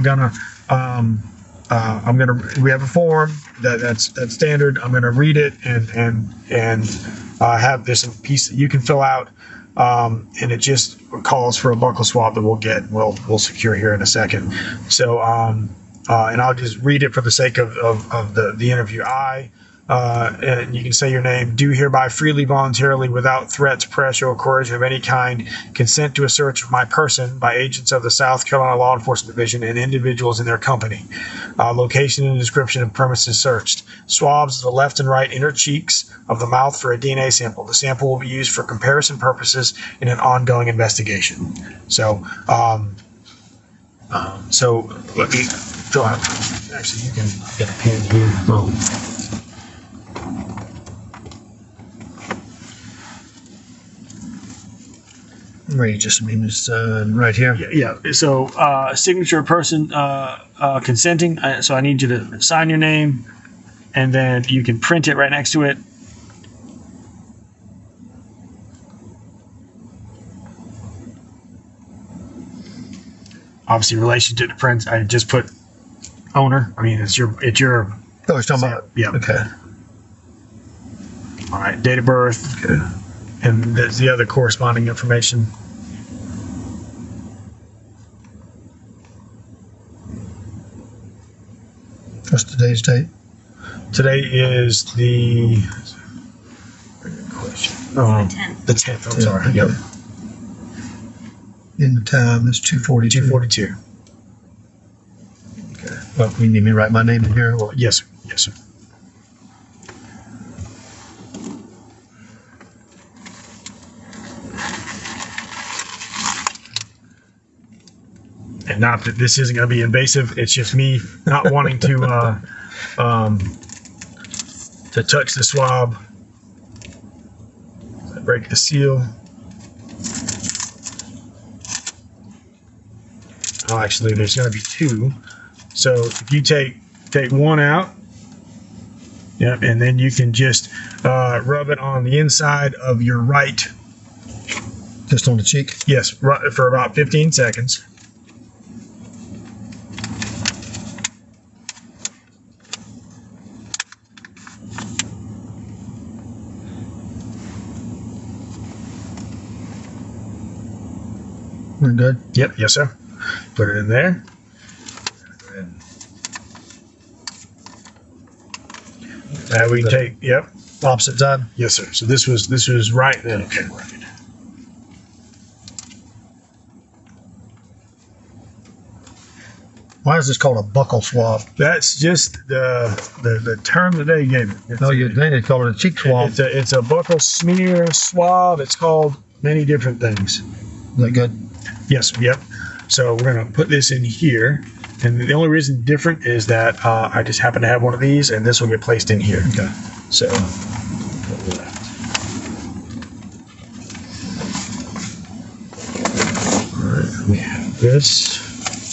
we have a form that's standard. I'm gonna read it and have this piece that you can fill out, and it just calls for a buccal swab that we'll secure here in a second. So and I'll just read it for the sake of the interview. And you can say your name, do hereby freely, voluntarily, without threats, pressure, or coercion of any kind, consent to a search of my person by agents of the South Carolina Law Enforcement Division and individuals in their company. Location and description of premises searched. Swabs of the left and right inner cheeks of the mouth for a DNA sample. The sample will be used for comparison purposes in an ongoing investigation. So, so let me fill out. Actually, you can get a pen here. Boom. Ready, just right here. Yeah. So signature person consenting. So I need you to sign your name, and then you can print it right next to it. Obviously, relation to the print. I just put owner. I mean, it's your. Oh, you're talking about. Yeah. Okay. All right. Date of birth. Okay. And there's the other corresponding information. What's today's date? Today is the the 10th. I'm sorry. Yep. In the time is 2:42. 2:42. Okay. Well, you need me to write my name in here? Or? Yes, sir. Yes, sir. And not that this isn't going to be invasive. It's just me not wanting to touch the swab break the seal. Oh, actually, there's going to be two. So if you take one out, yep, and then you can just rub it on the inside of your right. Just on the cheek? Yes, for about 15 seconds. We're good? Yep, yes, sir. Put it in there. Now we take, yep. Opposite side? Yes, sir. So this was right then. Okay, right. Why is this called a buccal swab? That's just the term that they gave it. They call it a cheek swab. It's a buccal smear swab. It's called many different things. Is that good? Yes, yep. So we're going to put this in here. And the only reason different is that I just happen to have one of these, and this will get placed in here. Okay. So, all right, we have this.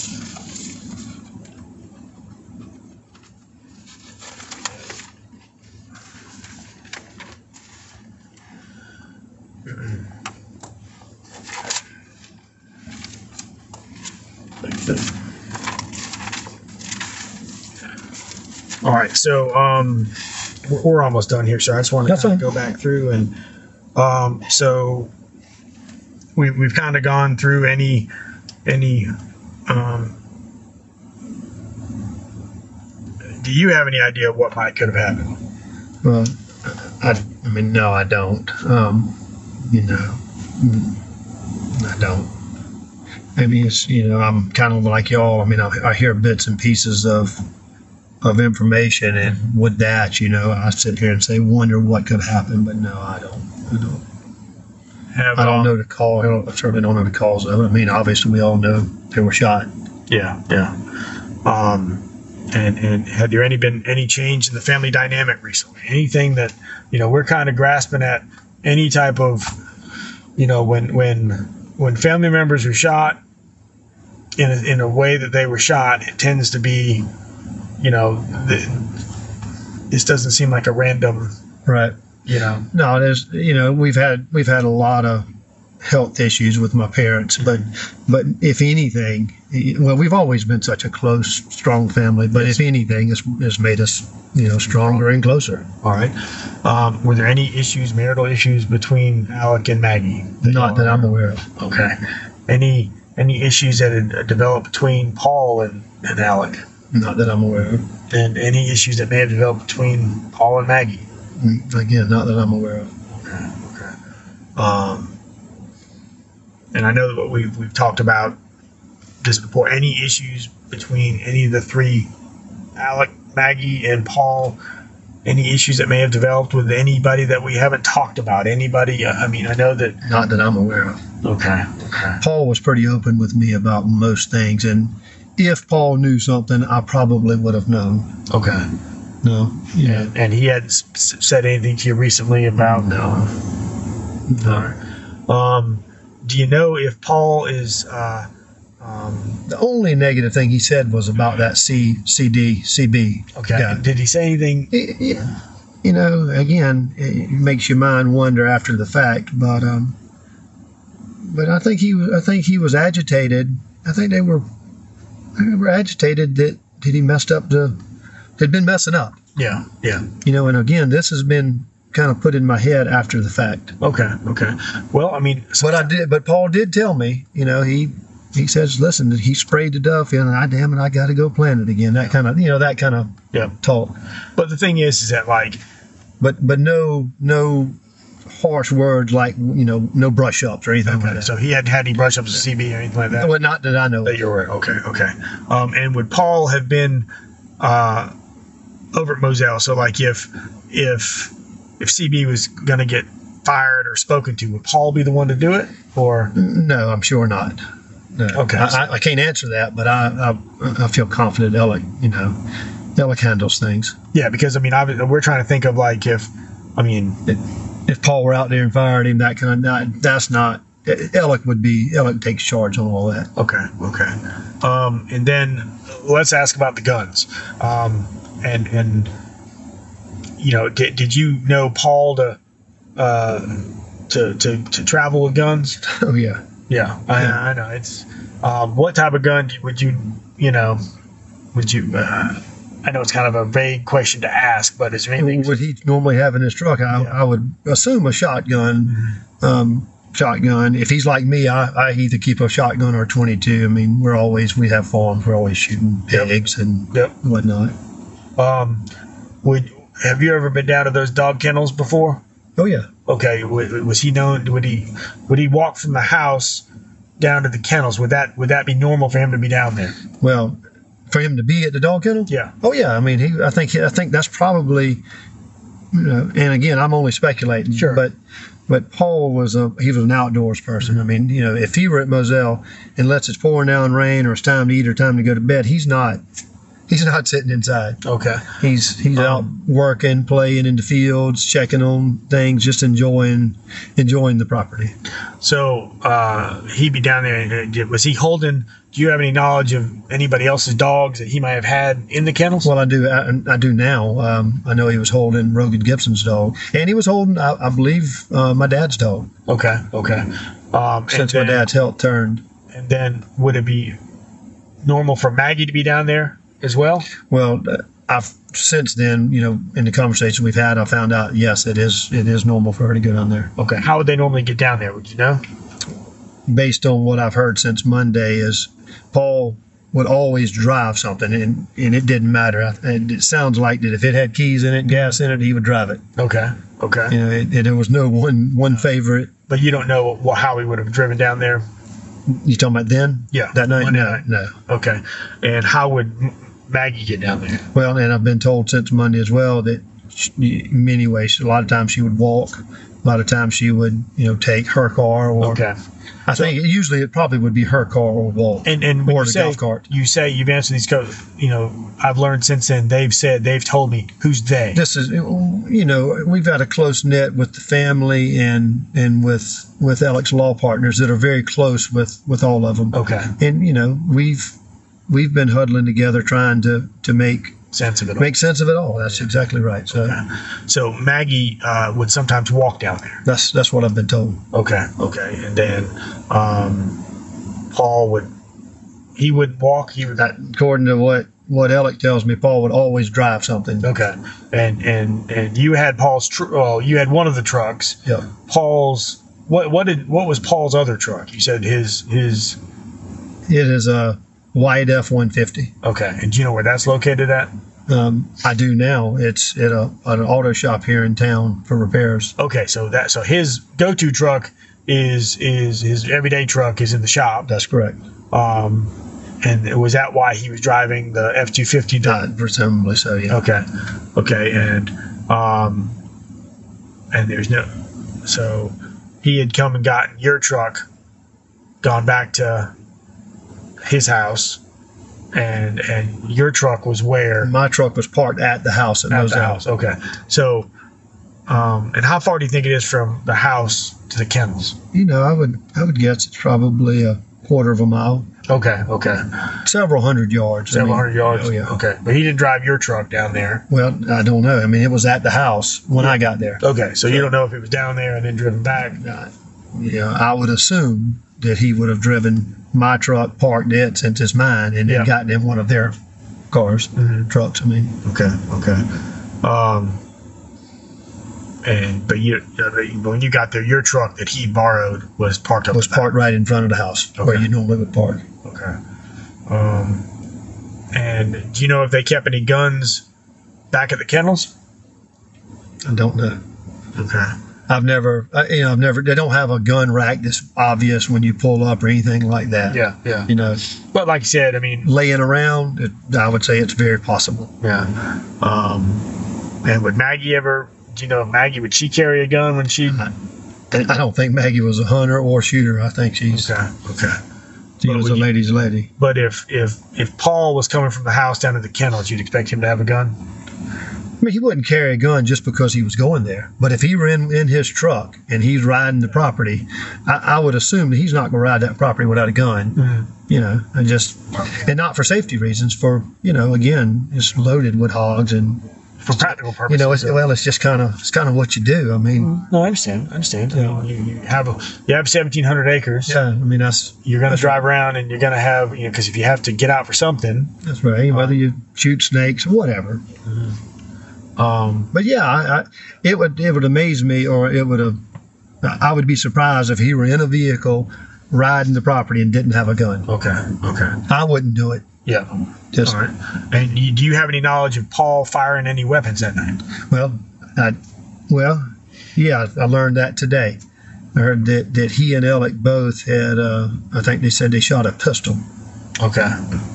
All right, so we're almost done here, so I just want to go back through and so we've kind of gone through any do you have any idea what might could have happened? Well, I mean, no, I don't. You know, I don't. Maybe it's, you know, I'm kind of like y'all. I mean, I hear bits and pieces of information, and with that, you know, I sit here and say, wonder what could happen, but no, I don't. I don't know the cause. I certainly don't know the cause of it. I mean, obviously, we all know they were shot. Yeah. And had there been any change in the family dynamic recently? Anything that, you know, we're kind of grasping at any type of, you know, when family members are shot in a way that they were shot, it tends to be, you know, this doesn't seem like a random, right? You know, no, there's, you know, we've had a lot of health issues with my parents, but if anything, well, we've always been such a close, strong family, but if anything, it's made us, you know, stronger and closer. All right. Were there any marital issues between Alec and Maggie? Not that I'm aware of. Okay. Any issues that had developed between Paul and Alec? Not that I'm aware of. And any issues that may have developed between Paul and Maggie? Again, not that I'm aware of. Okay. And I know that we've talked about this before. Any issues between any of the three, Alec, Maggie, and Paul? Any issues that may have developed with anybody that we haven't talked about? Anybody? I mean, I know that. Not that I'm aware of. Okay. Paul was pretty open with me about most things, and if Paul knew something, I probably would have known. Okay. No. Yeah. And he hadn't said anything to you recently about. No. Do you know if Paul is? The only negative thing he said was about that CB. Okay. Yeah. Did he say anything? You know, again, it makes your mind wonder after the fact, but I think he was agitated. I think they were agitated that he messed up had been messing up. Yeah. You know, and again, this has been kind of put in my head after the fact. Okay. Well, I mean, but Paul did tell me, you know, he says, listen, he sprayed the duff in, and I got to go plant it again. That kind of, you know, that kind of talk. But the thing is that like, but no harsh words like, you know, no brush ups or anything like that. So he hadn't had any brush ups with CB or anything like that? Well, not that I know. That you're aware. Okay. And would Paul have been over at Moselle? So like if CB was going to get fired or spoken to, would Paul be the one to do it? Or no, I'm sure not. No. Okay. I can't answer that, but I feel confident Alec handles things. Yeah, because I mean, we're trying to think of like if, I mean, if Paul were out there and fired him, that's not. Alec takes charge on all that. Okay. And then let's ask about the guns. And did you know Paul to travel with guns? Oh yeah. Yeah. I know. It's what type of gun would you I know it's kind of a vague question to ask, but is there anything would he normally have in his truck? I would assume a shotgun. Shotgun. If he's like me, I either keep a shotgun or a 22. I mean, we have farms. We're always shooting pigs and whatnot. Have you ever been down to those dog kennels before? Oh yeah. Okay. Was he known? Would he walk from the house down to the kennels? Would that be normal for him to be down there? Well, for him to be at the dog kennel? Yeah. Oh yeah. I mean, I think that's probably, and again, I'm only speculating. Sure. But Paul was an outdoors person. I mean, if he were at Moselle, unless it's pouring down rain or it's time to eat or time to go to bed, he's not sitting inside. Okay. He's out working, playing in the fields, checking on things, just enjoying the property. So he'd be down there. Was he holding? Do you have any knowledge of anybody else's dogs that he might have had in the kennels? Well, I do. I do now. I know he was holding Rogan Gibson's dog, and he was holding, I believe, my dad's dog. Okay. Since my dad's health turned. And then would it be normal for Maggie to be down there as well? Well, I've since then, in the conversation we've had, I found out, yes, it is normal for her to go down there. Okay. How would they normally get down there? Would you know? Based on what I've heard since Monday, is Paul would always drive something, and it didn't matter. And it sounds like that if it had keys in it, gas in it, he would drive it. Okay. There was no one favorite. But you don't know how he would have driven down there? You talking about then? Yeah. That night? No. Okay. And how would Maggie get down there? Well, and I've been told since Monday as well that in many ways, a lot of times she would walk. A lot of times she would, take her car or. Okay. I think usually it probably would be her car or walk. And or the golf cart. You say you've answered these questions. I've learned since then. They've told me. Who's they? This is, we've got a close knit with the family and with Alec's law partners that are very close with all of them. Okay. And we've been huddling together trying to make sense of it all. Make sense of it all. That's exactly right. So Maggie would sometimes walk down there. That's what I've been told. Okay. And then Paul would walk. According to what Alec tells me, Paul would always drive something. Okay. And you had Paul's you had one of the trucks. Yeah. Paul's what was Paul's other truck? You said his. It is a White F-150. Okay. And do you know where that's located at? I do now. It's at an auto shop here in town for repairs. Okay, so his go-to truck is his everyday truck is in the shop. That's correct. And was that why he was driving the F-250? Presumably so. Yeah. Okay, and there's no. So he had come and gotten your truck, gone back to his house, and your truck was where? My truck was parked at the house. At the house. Okay. So, and how far do you think it is from the house to the kennels? I would guess it's probably a quarter of a mile. Okay. Several hundred yards. Hundred yards. Oh yeah. Okay, but he didn't drive your truck down there. Well, I don't know. I mean, it was at the house when I got there. Okay, so you don't know if it was down there and then driven back. I would assume that he would have driven my truck, parked it since it's mine, and then gotten in one of their cars, trucks. I mean. Okay. But when you got there, your truck that he borrowed was parked right in front of the house where you normally would park. Okay. And do you know if they kept any guns back at the kennels? I don't know. Okay. I've never, they don't have a gun rack that's obvious when you pull up or anything like that. Yeah. But like you said, I mean, laying around, I would say it's very possible. Yeah. And would Maggie ever, would she carry a gun when she? I don't think Maggie was a hunter or shooter. I think she's. Okay. She was a lady's lady. But if Paul was coming from the house down to the kennels, you'd expect him to have a gun? I mean, he wouldn't carry a gun just because he was going there. But if he were in his truck and he's riding the property, I would assume that he's not going to ride that property without a gun. Mm-hmm. You know, and not for safety reasons. For again, it's loaded with hogs and for practical purposes. It's just kind of what you do. I mean, no, I understand. You have 1,700 acres. Yeah, I mean you're going to drive around and you're going to have because if you have to get out for something. That's right. Whether you shoot snakes or whatever. Mm-hmm. But yeah, it would amaze me, or I would be surprised if he were in a vehicle riding the property and didn't have a gun. Okay. I wouldn't do it. Yeah. Just all right. And do you have any knowledge of Paul firing any weapons that night? Well, yeah, I learned that today. I heard that he and Alec both had. I think they said they shot a pistol. Okay.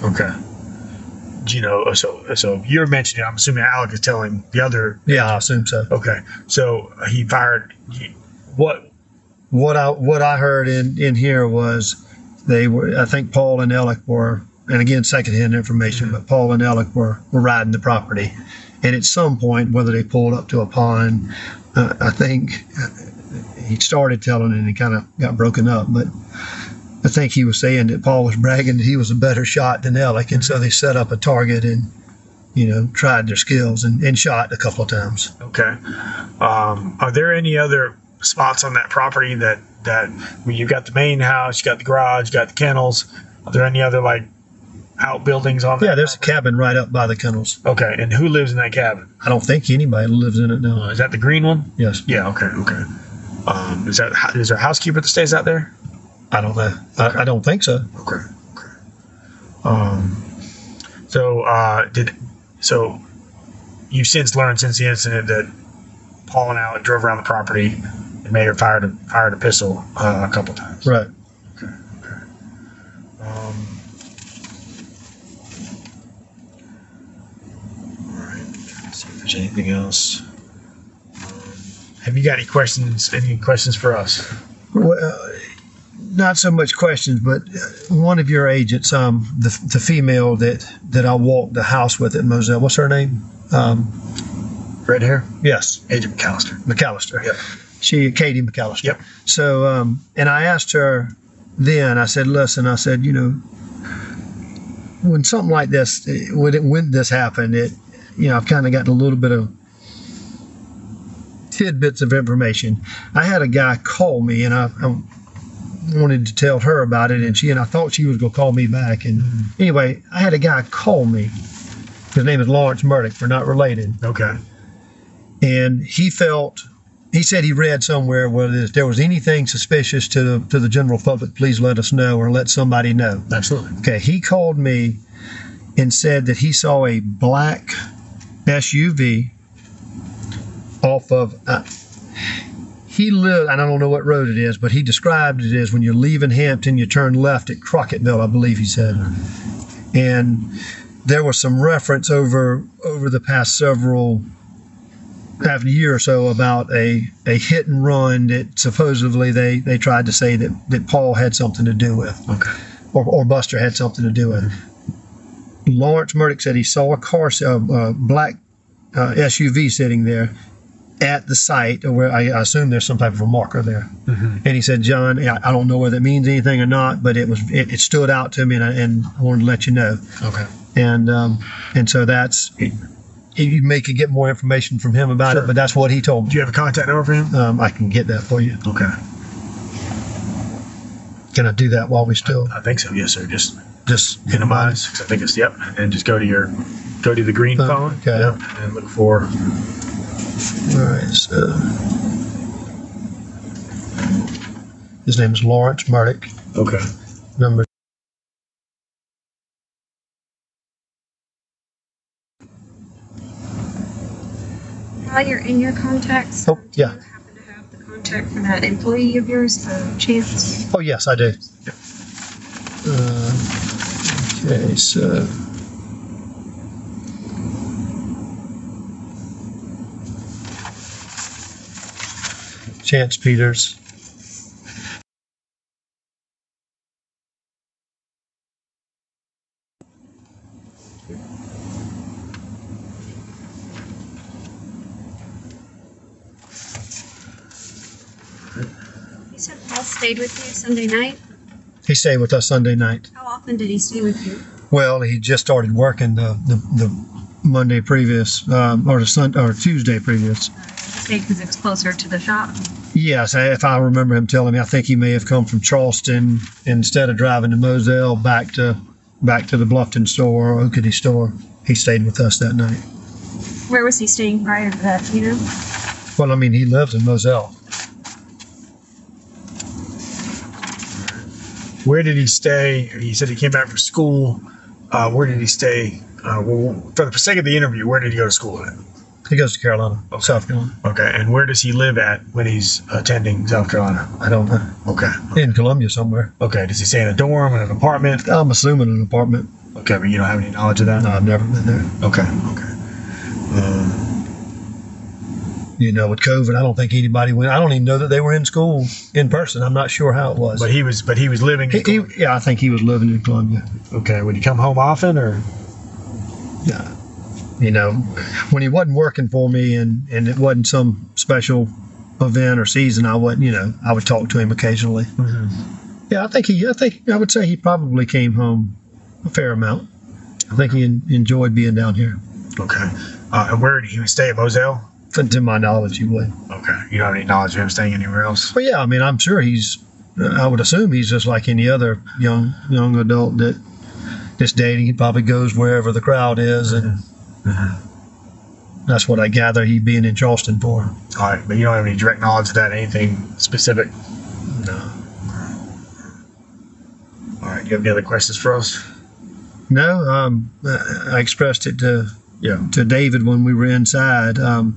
So you're mentioning, I'm assuming Alec is telling the other. Yeah, I assume so. Okay. So he fired. What I heard in here was they were. I think Paul and Alec were, and again secondhand information, but Paul and Alec were riding the property, and at some point, whether they pulled up to a pond, I think he started telling and it kind of got broken up, but. I think he was saying that Paul was bragging that he was a better shot than Alec, and so they set up a target and, tried their skills and shot a couple of times. Okay. Are there any other spots on that property that you've got the main house, you got the garage, you got the kennels? Are there any other outbuildings on that? Yeah, there's a cabin right up by the kennels. Okay, and who lives in that cabin? I don't think anybody lives in it now. Is that the green one? Yes. Yeah. Okay. Is there a housekeeper that stays out there? I don't know. Okay. I don't think so. Okay. So you've since learned since the incident that Paul and Alec drove around the property and may have fired a pistol a couple times. Right. Okay. All right. Let's see if there's anything else. Have you got any questions? Any questions for us? Well, not so much questions, but one of your agents, the female that I walked the house with at Moselle, what's her name? Red hair? Yes. Agent McAllister. Yep. Katie McAllister. Yep. So, and I asked her then, I said, listen, when something like this, when this happened, I've kind of gotten a little bit of tidbits of information. I had a guy call me, and I wanted to tell her about it, and I thought she was going to call me back. And anyway, I had a guy call me. His name is Lawrence Murdoch. We're not related. Okay. And he said he read somewhere where if there was anything suspicious to the general public, please let us know or let somebody know. Absolutely. Okay. He called me and said that he saw a black SUV off of. He lived, and I don't know what road it is, but he described it as when you're leaving Hampton, you turn left at Crocketville, I believe he said. And there was some reference over the past half a year or so about a hit and run that supposedly they tried to say that Paul had something to do with. Okay. Or Buster had something to do with. Lawrence Murdoch said he saw a black SUV sitting there at the site, where I assume there's some type of a marker there. Mm-hmm. And he said, John, I don't know whether it means anything or not, but it stood out to me, and I wanted to let you know. Okay. And so that's, you may could get more information from him about it, but that's what he told me. Do you have a contact number for him? I can get that for you. Okay. Can I do that while we still? I think so. Yes, sir. Just minimize. I think it's and just go to the green phone. Okay. Yep, and look for. All right, so his name is Lawrence Murdoch. Okay. Number. While you're in your contacts, Oh, yeah. do you happen to have the contact for that employee of yours, Chance? Oh, yes, I do. Okay, so. Chance Peters. Paul stayed with you Sunday night? He stayed with us Sunday night. How often did he stay with you? Well, he just started working the Monday previous, or Tuesday previous. Stayed because it's closer to the shop. Yes, if I remember him telling me, I think he may have come from Charleston instead of driving to Moselle back to the Bluffton store or Oakity store. He stayed with us that night. Where was he staying prior to that, do you know? Well, I mean, he lives in Moselle. Where did he stay? He said he came back from school. Where did he stay? For the sake of the interview, where did he go to school at? He goes to Carolina, South Carolina. Okay, and where does he live at when he's attending South Carolina? I don't know. Okay. In Columbia somewhere. Okay, does he stay in a dorm, in an apartment? I'm assuming an apartment. Okay, but you don't have any knowledge of that? No, I've never been there. Okay. With COVID, I don't think anybody went. I don't even know that they were in school in person. I'm not sure how it was. But he was living in Columbia. Yeah, I think he was living in Columbia. Okay, would he come home often, or? Yeah. When he wasn't working for me and it wasn't some special event or season, I would talk to him occasionally. Mm-hmm. Yeah, I would say he probably came home a fair amount. I think he enjoyed being down here. Okay. And where did he stay at Moselle? To my knowledge, he would. Okay. You don't have any knowledge of him staying anywhere else? Well, yeah, I mean, I'm sure I would assume he's just like any other young adult that's dating. He probably goes wherever the crowd is, and that's what I gather he being in Charleston for. All right, but you don't have any direct knowledge of that, anything specific? No. All right, you have any other questions for us? No, I expressed it to David when we were inside.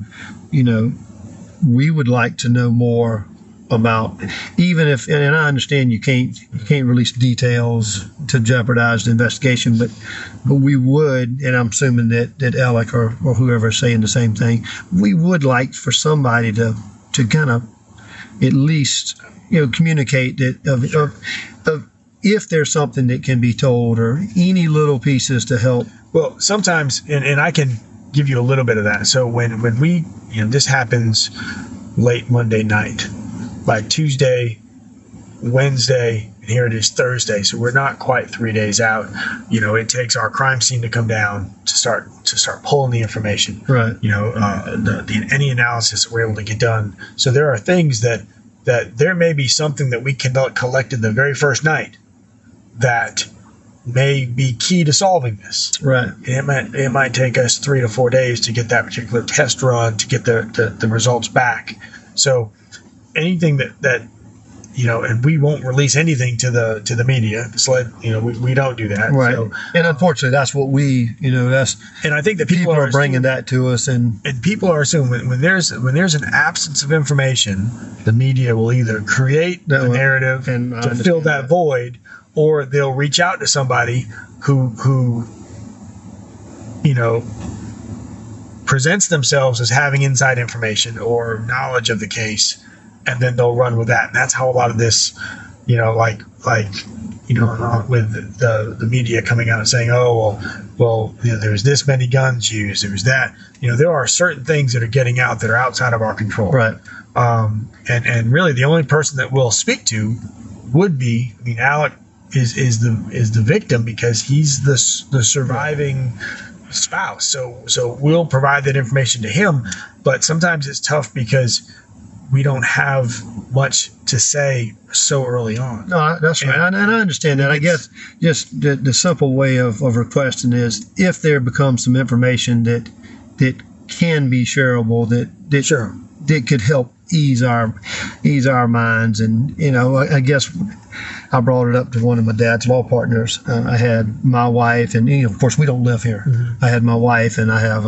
We would like to know more about, even if, and I understand you can't release details to jeopardize the investigation, but we would, and I'm assuming that Alec or whoever is saying the same thing, we would like for somebody to kind of at least communicate that of if there's something that can be told or any little pieces to help. Well, sometimes, and I can give you a little bit of that. So when we, this happens late Monday night, by Tuesday, Wednesday, and here it is Thursday. So we're not quite 3 days out. It takes our crime scene to come down to start pulling the information. Right. Any analysis that we're able to get done. So there are things that there may be something that we collected the very first night that may be key to solving this. Right. It might take us 3 to 4 days to get that particular test run to get the results back. So anything that and we won't release anything to the media. So we don't do that. Right. So, and unfortunately, that's what we that's. And I think that people are bringing that to us, and people are assuming when there's an absence of information, the media will either create a narrative to fill that void, or they'll reach out to somebody who presents themselves as having inside information or knowledge of the case, and then they'll run with that. And that's how a lot of this, with the media coming out and saying, there's this many guns used, there's that. There are certain things that are getting out that are outside of our control. Right. And really the only person that we'll speak to would be, Alec is the victim, because he's the surviving spouse. So we'll provide that information to him, but sometimes it's tough because we don't have much to say so early on. No, that's right. And I understand that. I guess just the simple way of requesting is, if there becomes some information that can be shareable, that could help ease our minds. And I guess I brought it up to one of my dad's law partners. I had my wife, and of course we don't live here. Mm-hmm. I had my wife, and I have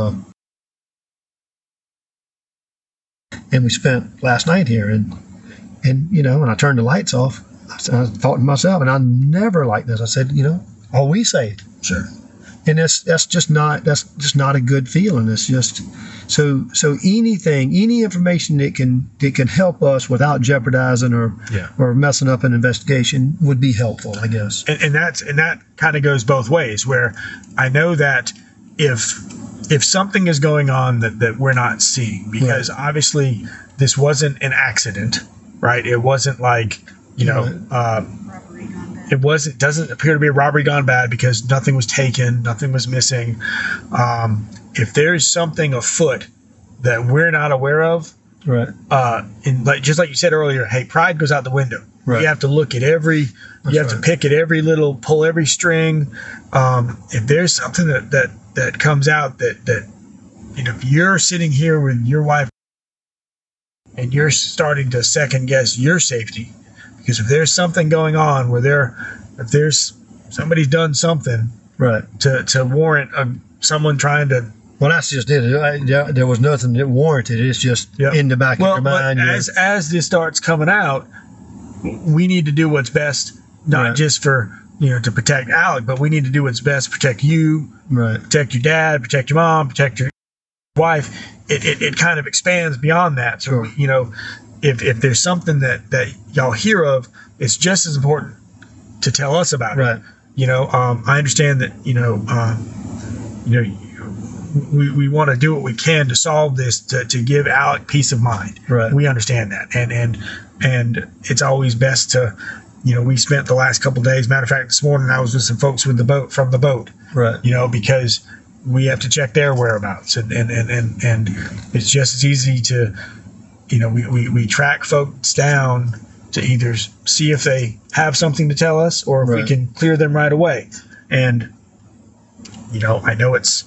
and we spent last night here, and when I turned the lights off, I thought to myself, and I'm never like this. I said, all we say, sure. And that's just not a good feeling. It's just so any information that can help us without jeopardizing or messing up an investigation would be helpful, I guess. And that kind of goes both ways, where I know that if something is going on that we're not seeing, because obviously this wasn't an accident, right? It wasn't like You know, it doesn't appear to be a robbery gone bad because nothing was taken, nothing was missing. If there's something afoot that we're not aware of, right? And just like you said earlier, hey, pride goes out the window. Right. You have to look at to pick at every little, pull every string. If there's something that comes out that if you're sitting here with your wife and you're starting to second guess your safety, because if there's something going on if there's somebody's done something right to warrant someone trying to. Well, that's just it. There was nothing that warranted it. It's just in the back of your mind. But as this starts coming out, we need to do what's best, not just for to protect Alec, but we need to do what's best to protect you, protect your dad, protect your mom, protect your wife. It kind of expands beyond that. So if there's something that y'all hear of, it's just as important to tell us about it. I understand that we want to do what we can to solve this to give Alec peace of mind. We understand that, and it's always best to, we spent the last couple of days. Matter of fact, this morning I was with some folks from the boat. Because we have to check their whereabouts, and it's just as easy to, we track folks down to either see if they have something to tell us or if we can clear them right away. And I know it's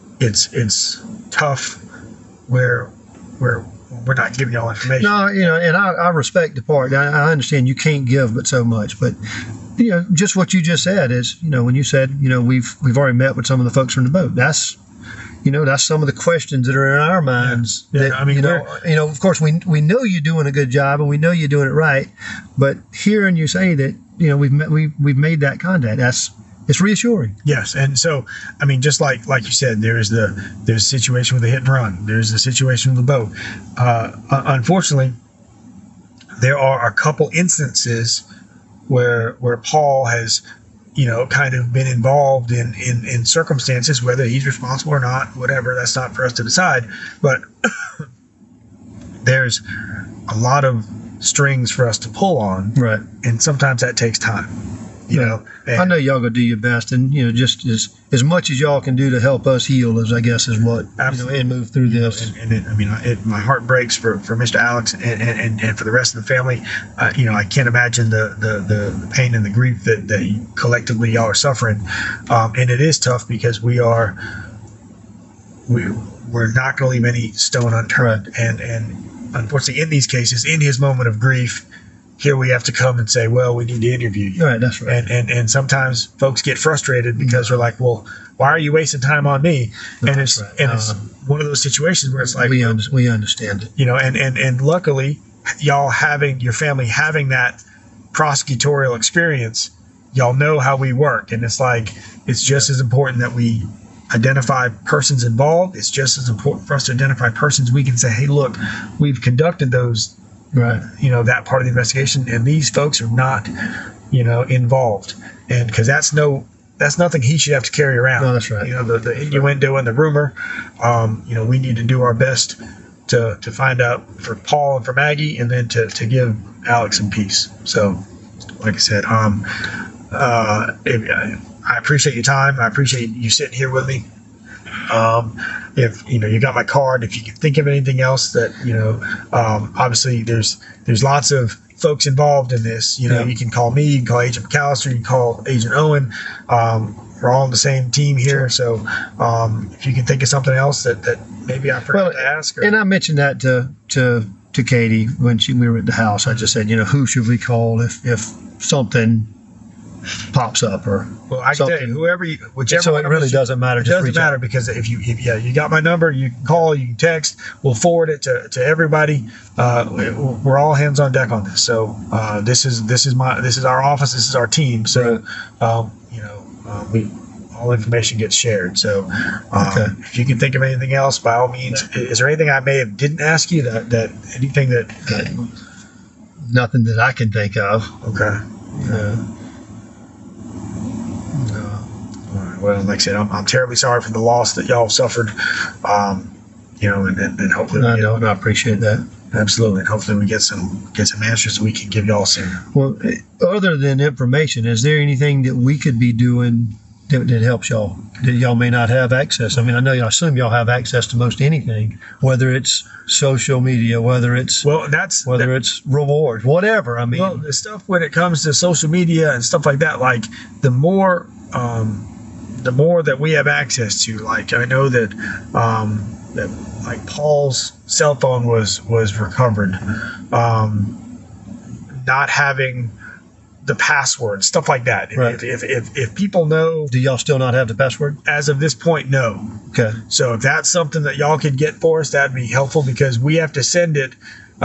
tough where we're not giving y'all information. No, and I respect the part. I understand you can't give but so much, but just what you just said is, when you said, we've already met with some of the folks from the boat. That's some of the questions that are in our minds. Yeah. That, I mean, of course, we know you're doing a good job and we know you're doing it right, but hearing you say that, we've made that contact, it's reassuring. Yes, and so I mean, just like you said, there's a situation with the hit and run. There's a situation with the boat. Unfortunately, there are a couple instances where Paul has, kind of been involved in circumstances, whether he's responsible or not, whatever. That's not for us to decide. But there's a lot of strings for us to pull on, and sometimes that takes time. I know y'all gonna do your best, and just as much as y'all can do to help us heal, as I guess is what and move through this. And my heart breaks for Mr. Alex and for the rest of the family. I can't imagine the pain and the grief that collectively y'all are suffering, and it is tough because we're not gonna leave any stone unturned, and unfortunately in these cases, in his moment of grief, here we have to come and say, well, we need to interview you. Right, that's right. And sometimes folks get frustrated because they're like, well, why are you wasting time on me? And it's one of those situations where it's like, we understand it. And luckily, y'all your family having that prosecutorial experience, y'all know how we work. And it's like, it's just as important that we identify persons involved. It's just as important for us to identify persons we can say, hey, look, we've conducted those. That part of the investigation, and these folks are not, involved, and because that's nothing he should have to carry around. No, that's right. The innuendo and the rumor. We need to do our best to find out for Paul and for Maggie, and then to give Alex some peace. So, like I said, I appreciate your time. I appreciate you sitting here with me. If you got my card, if you can think of anything else that obviously there's lots of folks involved in this. You can call me, you can call Agent McAllister, you can call Agent Owen. We're all on the same team here, so if you can think of something else that maybe I forgot to ask. And I mentioned that to Katie when we were at the house. I just said, who should we call if something pops up or I can tell you whichever. So it really doesn't matter. It doesn't matter because if you got my number, you can call, you can text. We'll forward it to everybody. We're all hands on deck on this. So this is our office. This is our team. So all information gets shared. So if you can think of anything else, by all means. Is there anything I may have didn't ask you that anything that? Nothing that I can think of. Okay. Well, like I said, I'm terribly sorry for the loss that y'all suffered. And hopefully. I appreciate that. Absolutely. And hopefully we get some answers that we can give y'all soon. Well, other than information, is there anything that we could be doing that helps y'all, that y'all may not have access? I mean, I assume y'all have access to most anything, whether it's social media, whether it's it's rewards, whatever. I mean, well, the stuff when it comes to social media and stuff like that, like the more that we have access to, like I know that like Paul's cell phone was recovered, not having the password, stuff like that. Right. If people know, do y'all still not have the password? As of this point, no. Okay. So if that's something that y'all could get for us, that'd be helpful, because we have to send it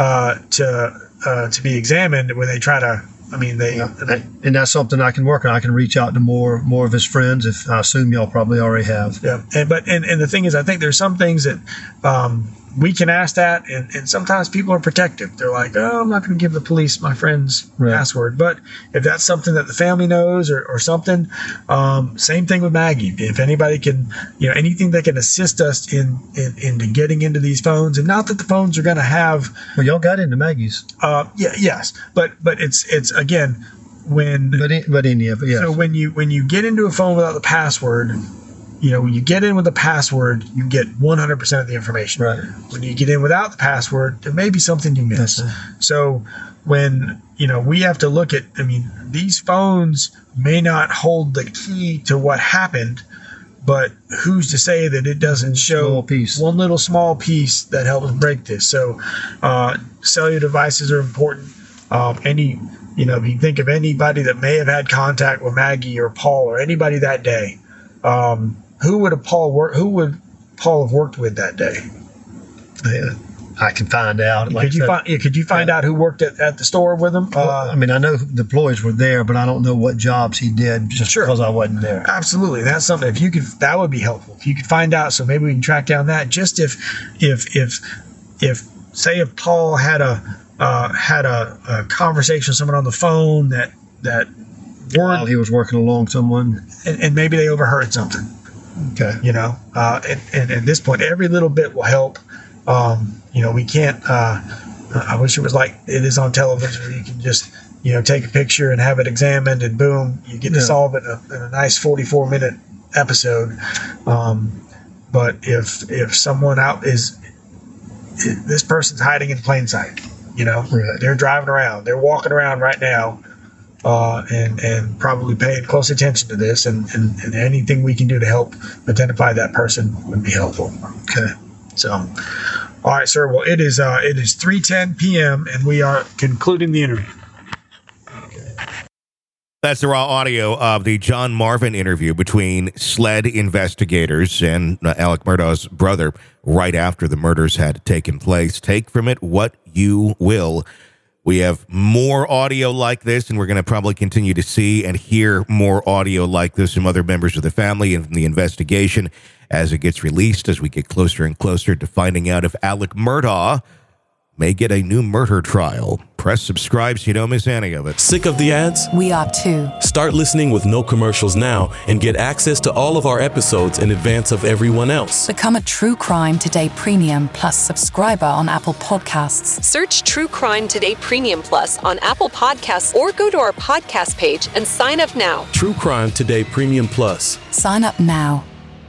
to be examined when they try to. I mean, and that's something I can work on. I can reach out to more of his friends. If I assume y'all probably already have. Yeah, and the thing is, I think there's some things that we can ask that, and sometimes people are protective. They're like, oh, I'm not going to give the police my friend's password. But if that's something that the family knows or something, same thing with Maggie. If anybody can, anything that can assist us in getting into these phones, and not that the phones are going to have. Well, y'all got into Maggie's. Yes, but it's again when. But any of it, yes. So when you get into a phone without the password. When you get in with the password, you get 100% of the information. Right. When you get in without the password, there may be something you miss. So when, we have to look at, these phones may not hold the key to what happened, but who's to say that it doesn't show one little small piece that helps break this? So cellular devices are important. If you think of anybody that may have had contact with Maggie or Paul or anybody that day, who would Paul have worked with that day? Yeah, I can find out. Could you find out who worked at the store with him? I know the employees were there, but I don't know what jobs he did because I wasn't there. Absolutely, that's something. If you could, that would be helpful. If you could find out, so maybe we can track down that. Just if Paul had a conversation with someone on the phone that while he was working along someone, and maybe they overheard something. Okay. And at this point, every little bit will help. We can't. I wish it was like it is on television, where you can just take a picture and have it examined, and boom, you get to solve it in a nice 44-minute episode. But if someone this person's hiding in plain sight, they're driving around, they're walking around right now. And probably paying close attention to this, and anything we can do to help identify that person would be helpful. Okay. So, all right, sir. Well, it is 3:10 p.m. and we are concluding the interview. That's the raw audio of the John Marvin interview between SLED investigators and Alec Murdaugh's brother right after the murders had taken place. Take from it what you will. We have more audio like this, and we're going to probably continue to see and hear more audio like this from other members of the family and from the investigation as it gets released, as we get closer and closer to finding out if Alec Murdaugh may get a new murder trial. Press subscribe so you don't miss any of it. Sick of the ads? We are too. Start listening with no commercials now and get access to all of our episodes in advance of everyone else. Become a True Crime Today Premium Plus subscriber on Apple Podcasts. Search True Crime Today Premium Plus on Apple Podcasts or go to our podcast page and sign up now. True Crime Today Premium Plus. Sign up now.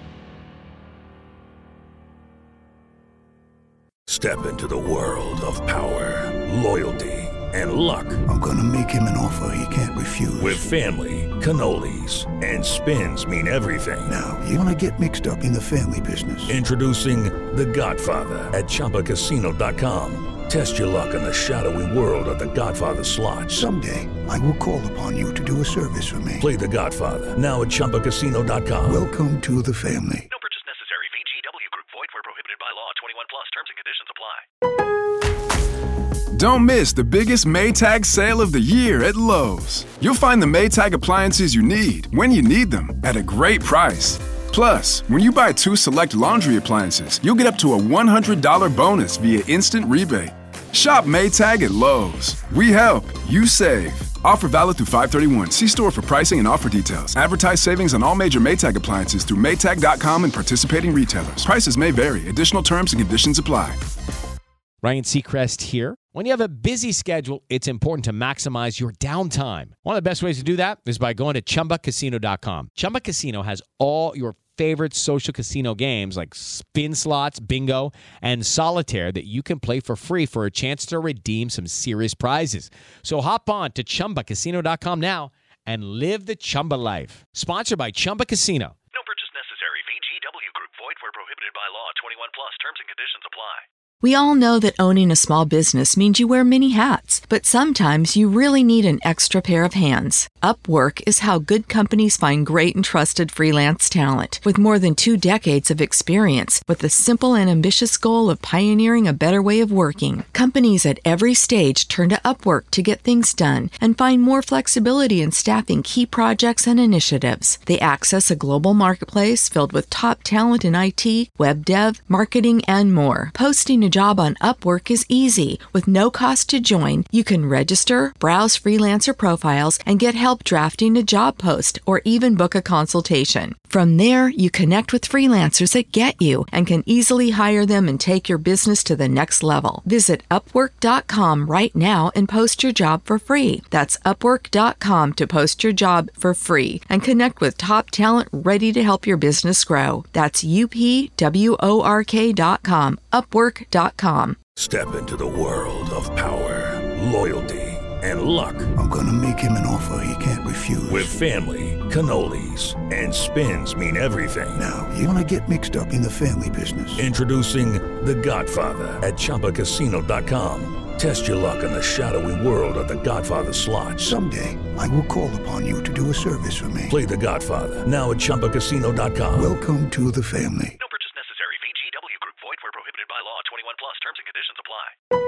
Step into the world of power, loyalty, and luck. I'm going to make him an offer he can't refuse. With family, cannolis, and spins mean everything. Now, you want to get mixed up in the family business. Introducing The Godfather at ChumbaCasino.com. Test your luck in the shadowy world of The Godfather slot. Someday, I will call upon you to do a service for me. Play The Godfather now at ChumbaCasino.com. Welcome to the family. No purchase necessary. VGW Group. Void where prohibited by law. 21 plus. Terms and conditions apply. Don't miss the biggest Maytag sale of the year at Lowe's. You'll find the Maytag appliances you need when you need them at a great price. Plus, when you buy 2 select laundry appliances, you'll get up to a $100 bonus via instant rebate. Shop Maytag at Lowe's. We help, you save. Offer valid through 5/31. See store for pricing and offer details. Advertise savings on all major Maytag appliances through Maytag.com and participating retailers. Prices may vary. Additional terms and conditions apply. Ryan Seacrest here. When you have a busy schedule, it's important to maximize your downtime. One of the best ways to do that is by going to ChumbaCasino.com. Chumba Casino has all your favorite social casino games like spin slots, bingo, and solitaire that you can play for free for a chance to redeem some serious prizes. So hop on to ChumbaCasino.com now and live the Chumba life. Sponsored by Chumba Casino. No purchase necessary. VGW Group. Void where prohibited by law. 21 plus. Terms and conditions apply. We all know that owning a small business means you wear many hats, but sometimes you really need an extra pair of hands. Upwork is how good companies find great and trusted freelance talent. With more than 2 decades of experience, with the simple and ambitious goal of pioneering a better way of working, companies at every stage turn to Upwork to get things done and find more flexibility in staffing key projects and initiatives. They access a global marketplace filled with top talent in IT, web dev, marketing, and more. Posting a job on Upwork is easy. With no cost to join, you can register, browse freelancer profiles, and get help drafting a job post or even book a consultation. From there, you connect with freelancers that get you and can easily hire them and take your business to the next level. Visit Upwork.com right now and post your job for free. That's Upwork.com to post your job for free and connect with top talent ready to help your business grow. That's UPWORK.com. Upwork.com. Step into the world of power, loyalty, and luck. I'm going to make him an offer he can't refuse. With family, cannolis, and spins mean everything. Now, you want to get mixed up in the family business. Introducing The Godfather at ChumbaCasino.com. Test your luck in the shadowy world of The Godfather slot. Someday, I will call upon you to do a service for me. Play The Godfather now at ChumbaCasino.com. Welcome to the family. No purchase necessary. VGW Group. Void where prohibited by law. 21 plus. Terms and conditions apply.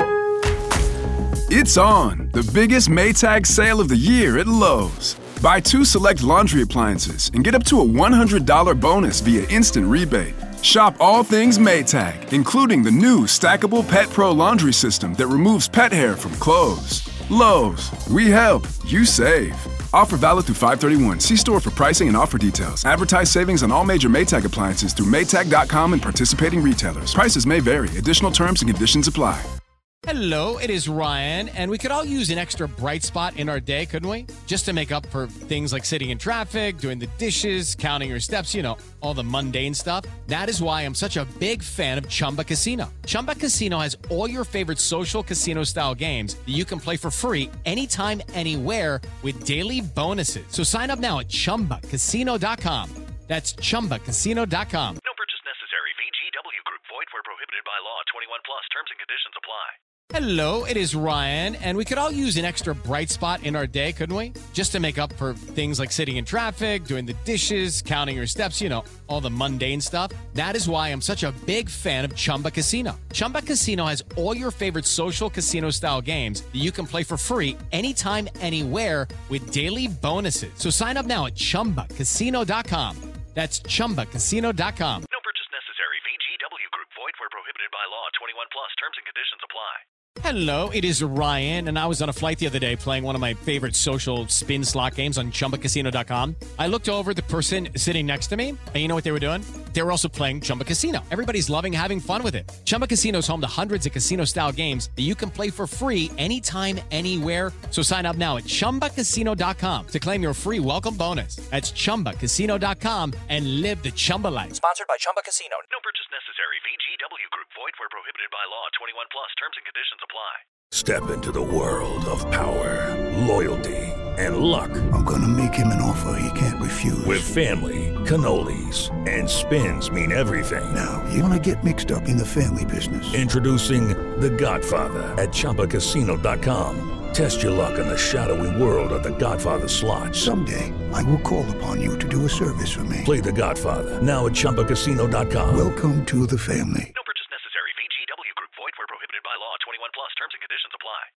It's on, the biggest Maytag sale of the year at Lowe's. Buy 2 select laundry appliances and get up to a $100 bonus via instant rebate. Shop all things Maytag, including the new stackable Pet Pro laundry system that removes pet hair from clothes. Lowe's, we help, you save. Offer valid through 5/31. See store for pricing and offer details. Advertise savings on all major Maytag appliances through Maytag.com and participating retailers. Prices may vary. Additional terms and conditions apply. Hello, it is Ryan, and we could all use an extra bright spot in our day, couldn't we? Just to make up for things like sitting in traffic, doing the dishes, counting your steps, you know, all the mundane stuff. That is why I'm such a big fan of Chumba Casino. Chumba Casino has all your favorite social casino-style games that you can play for free anytime, anywhere with daily bonuses. So sign up now at ChumbaCasino.com. That's ChumbaCasino.com. No purchase necessary. VGW Group. Void where prohibited by law. 21 plus. Terms and conditions apply. Hello, it is Ryan, and we could all use an extra bright spot in our day, couldn't we? Just to make up for things like sitting in traffic, doing the dishes, counting your steps, you know, all the mundane stuff. That is why I'm such a big fan of Chumba Casino. Chumba Casino has all your favorite social casino-style games that you can play for free anytime, anywhere with daily bonuses. So sign up now at ChumbaCasino.com. That's ChumbaCasino.com. No purchase necessary. VGW Group. Void where prohibited by law. 21 plus. Terms and conditions apply. Hello, it is Ryan, and I was on a flight the other day playing one of my favorite social spin slot games on ChumbaCasino.com. I looked over at the person sitting next to me, and you know what they were doing? They were also playing Chumba Casino. Everybody's loving having fun with it. Chumba Casino is home to hundreds of casino-style games that you can play for free anytime, anywhere. So sign up now at ChumbaCasino.com to claim your free welcome bonus. That's ChumbaCasino.com and live the Chumba life. Sponsored by Chumba Casino. No purchase necessary. VGW Group. Void where prohibited by law. 21 plus. Terms and conditions apply. Step into the world of power, loyalty, and luck. I'm going to make him an offer he can't refuse. With family, cannolis, and spins mean everything. Now, you want to get mixed up in the family business. Introducing The Godfather at ChumbaCasino.com. Test your luck in the shadowy world of The Godfather slot. Someday, I will call upon you to do a service for me. Play The Godfather now at ChumbaCasino.com. Welcome to the family. No purchase necessary. VGW Group. Void where prohibited by law. 21 plus. Terms and conditions apply.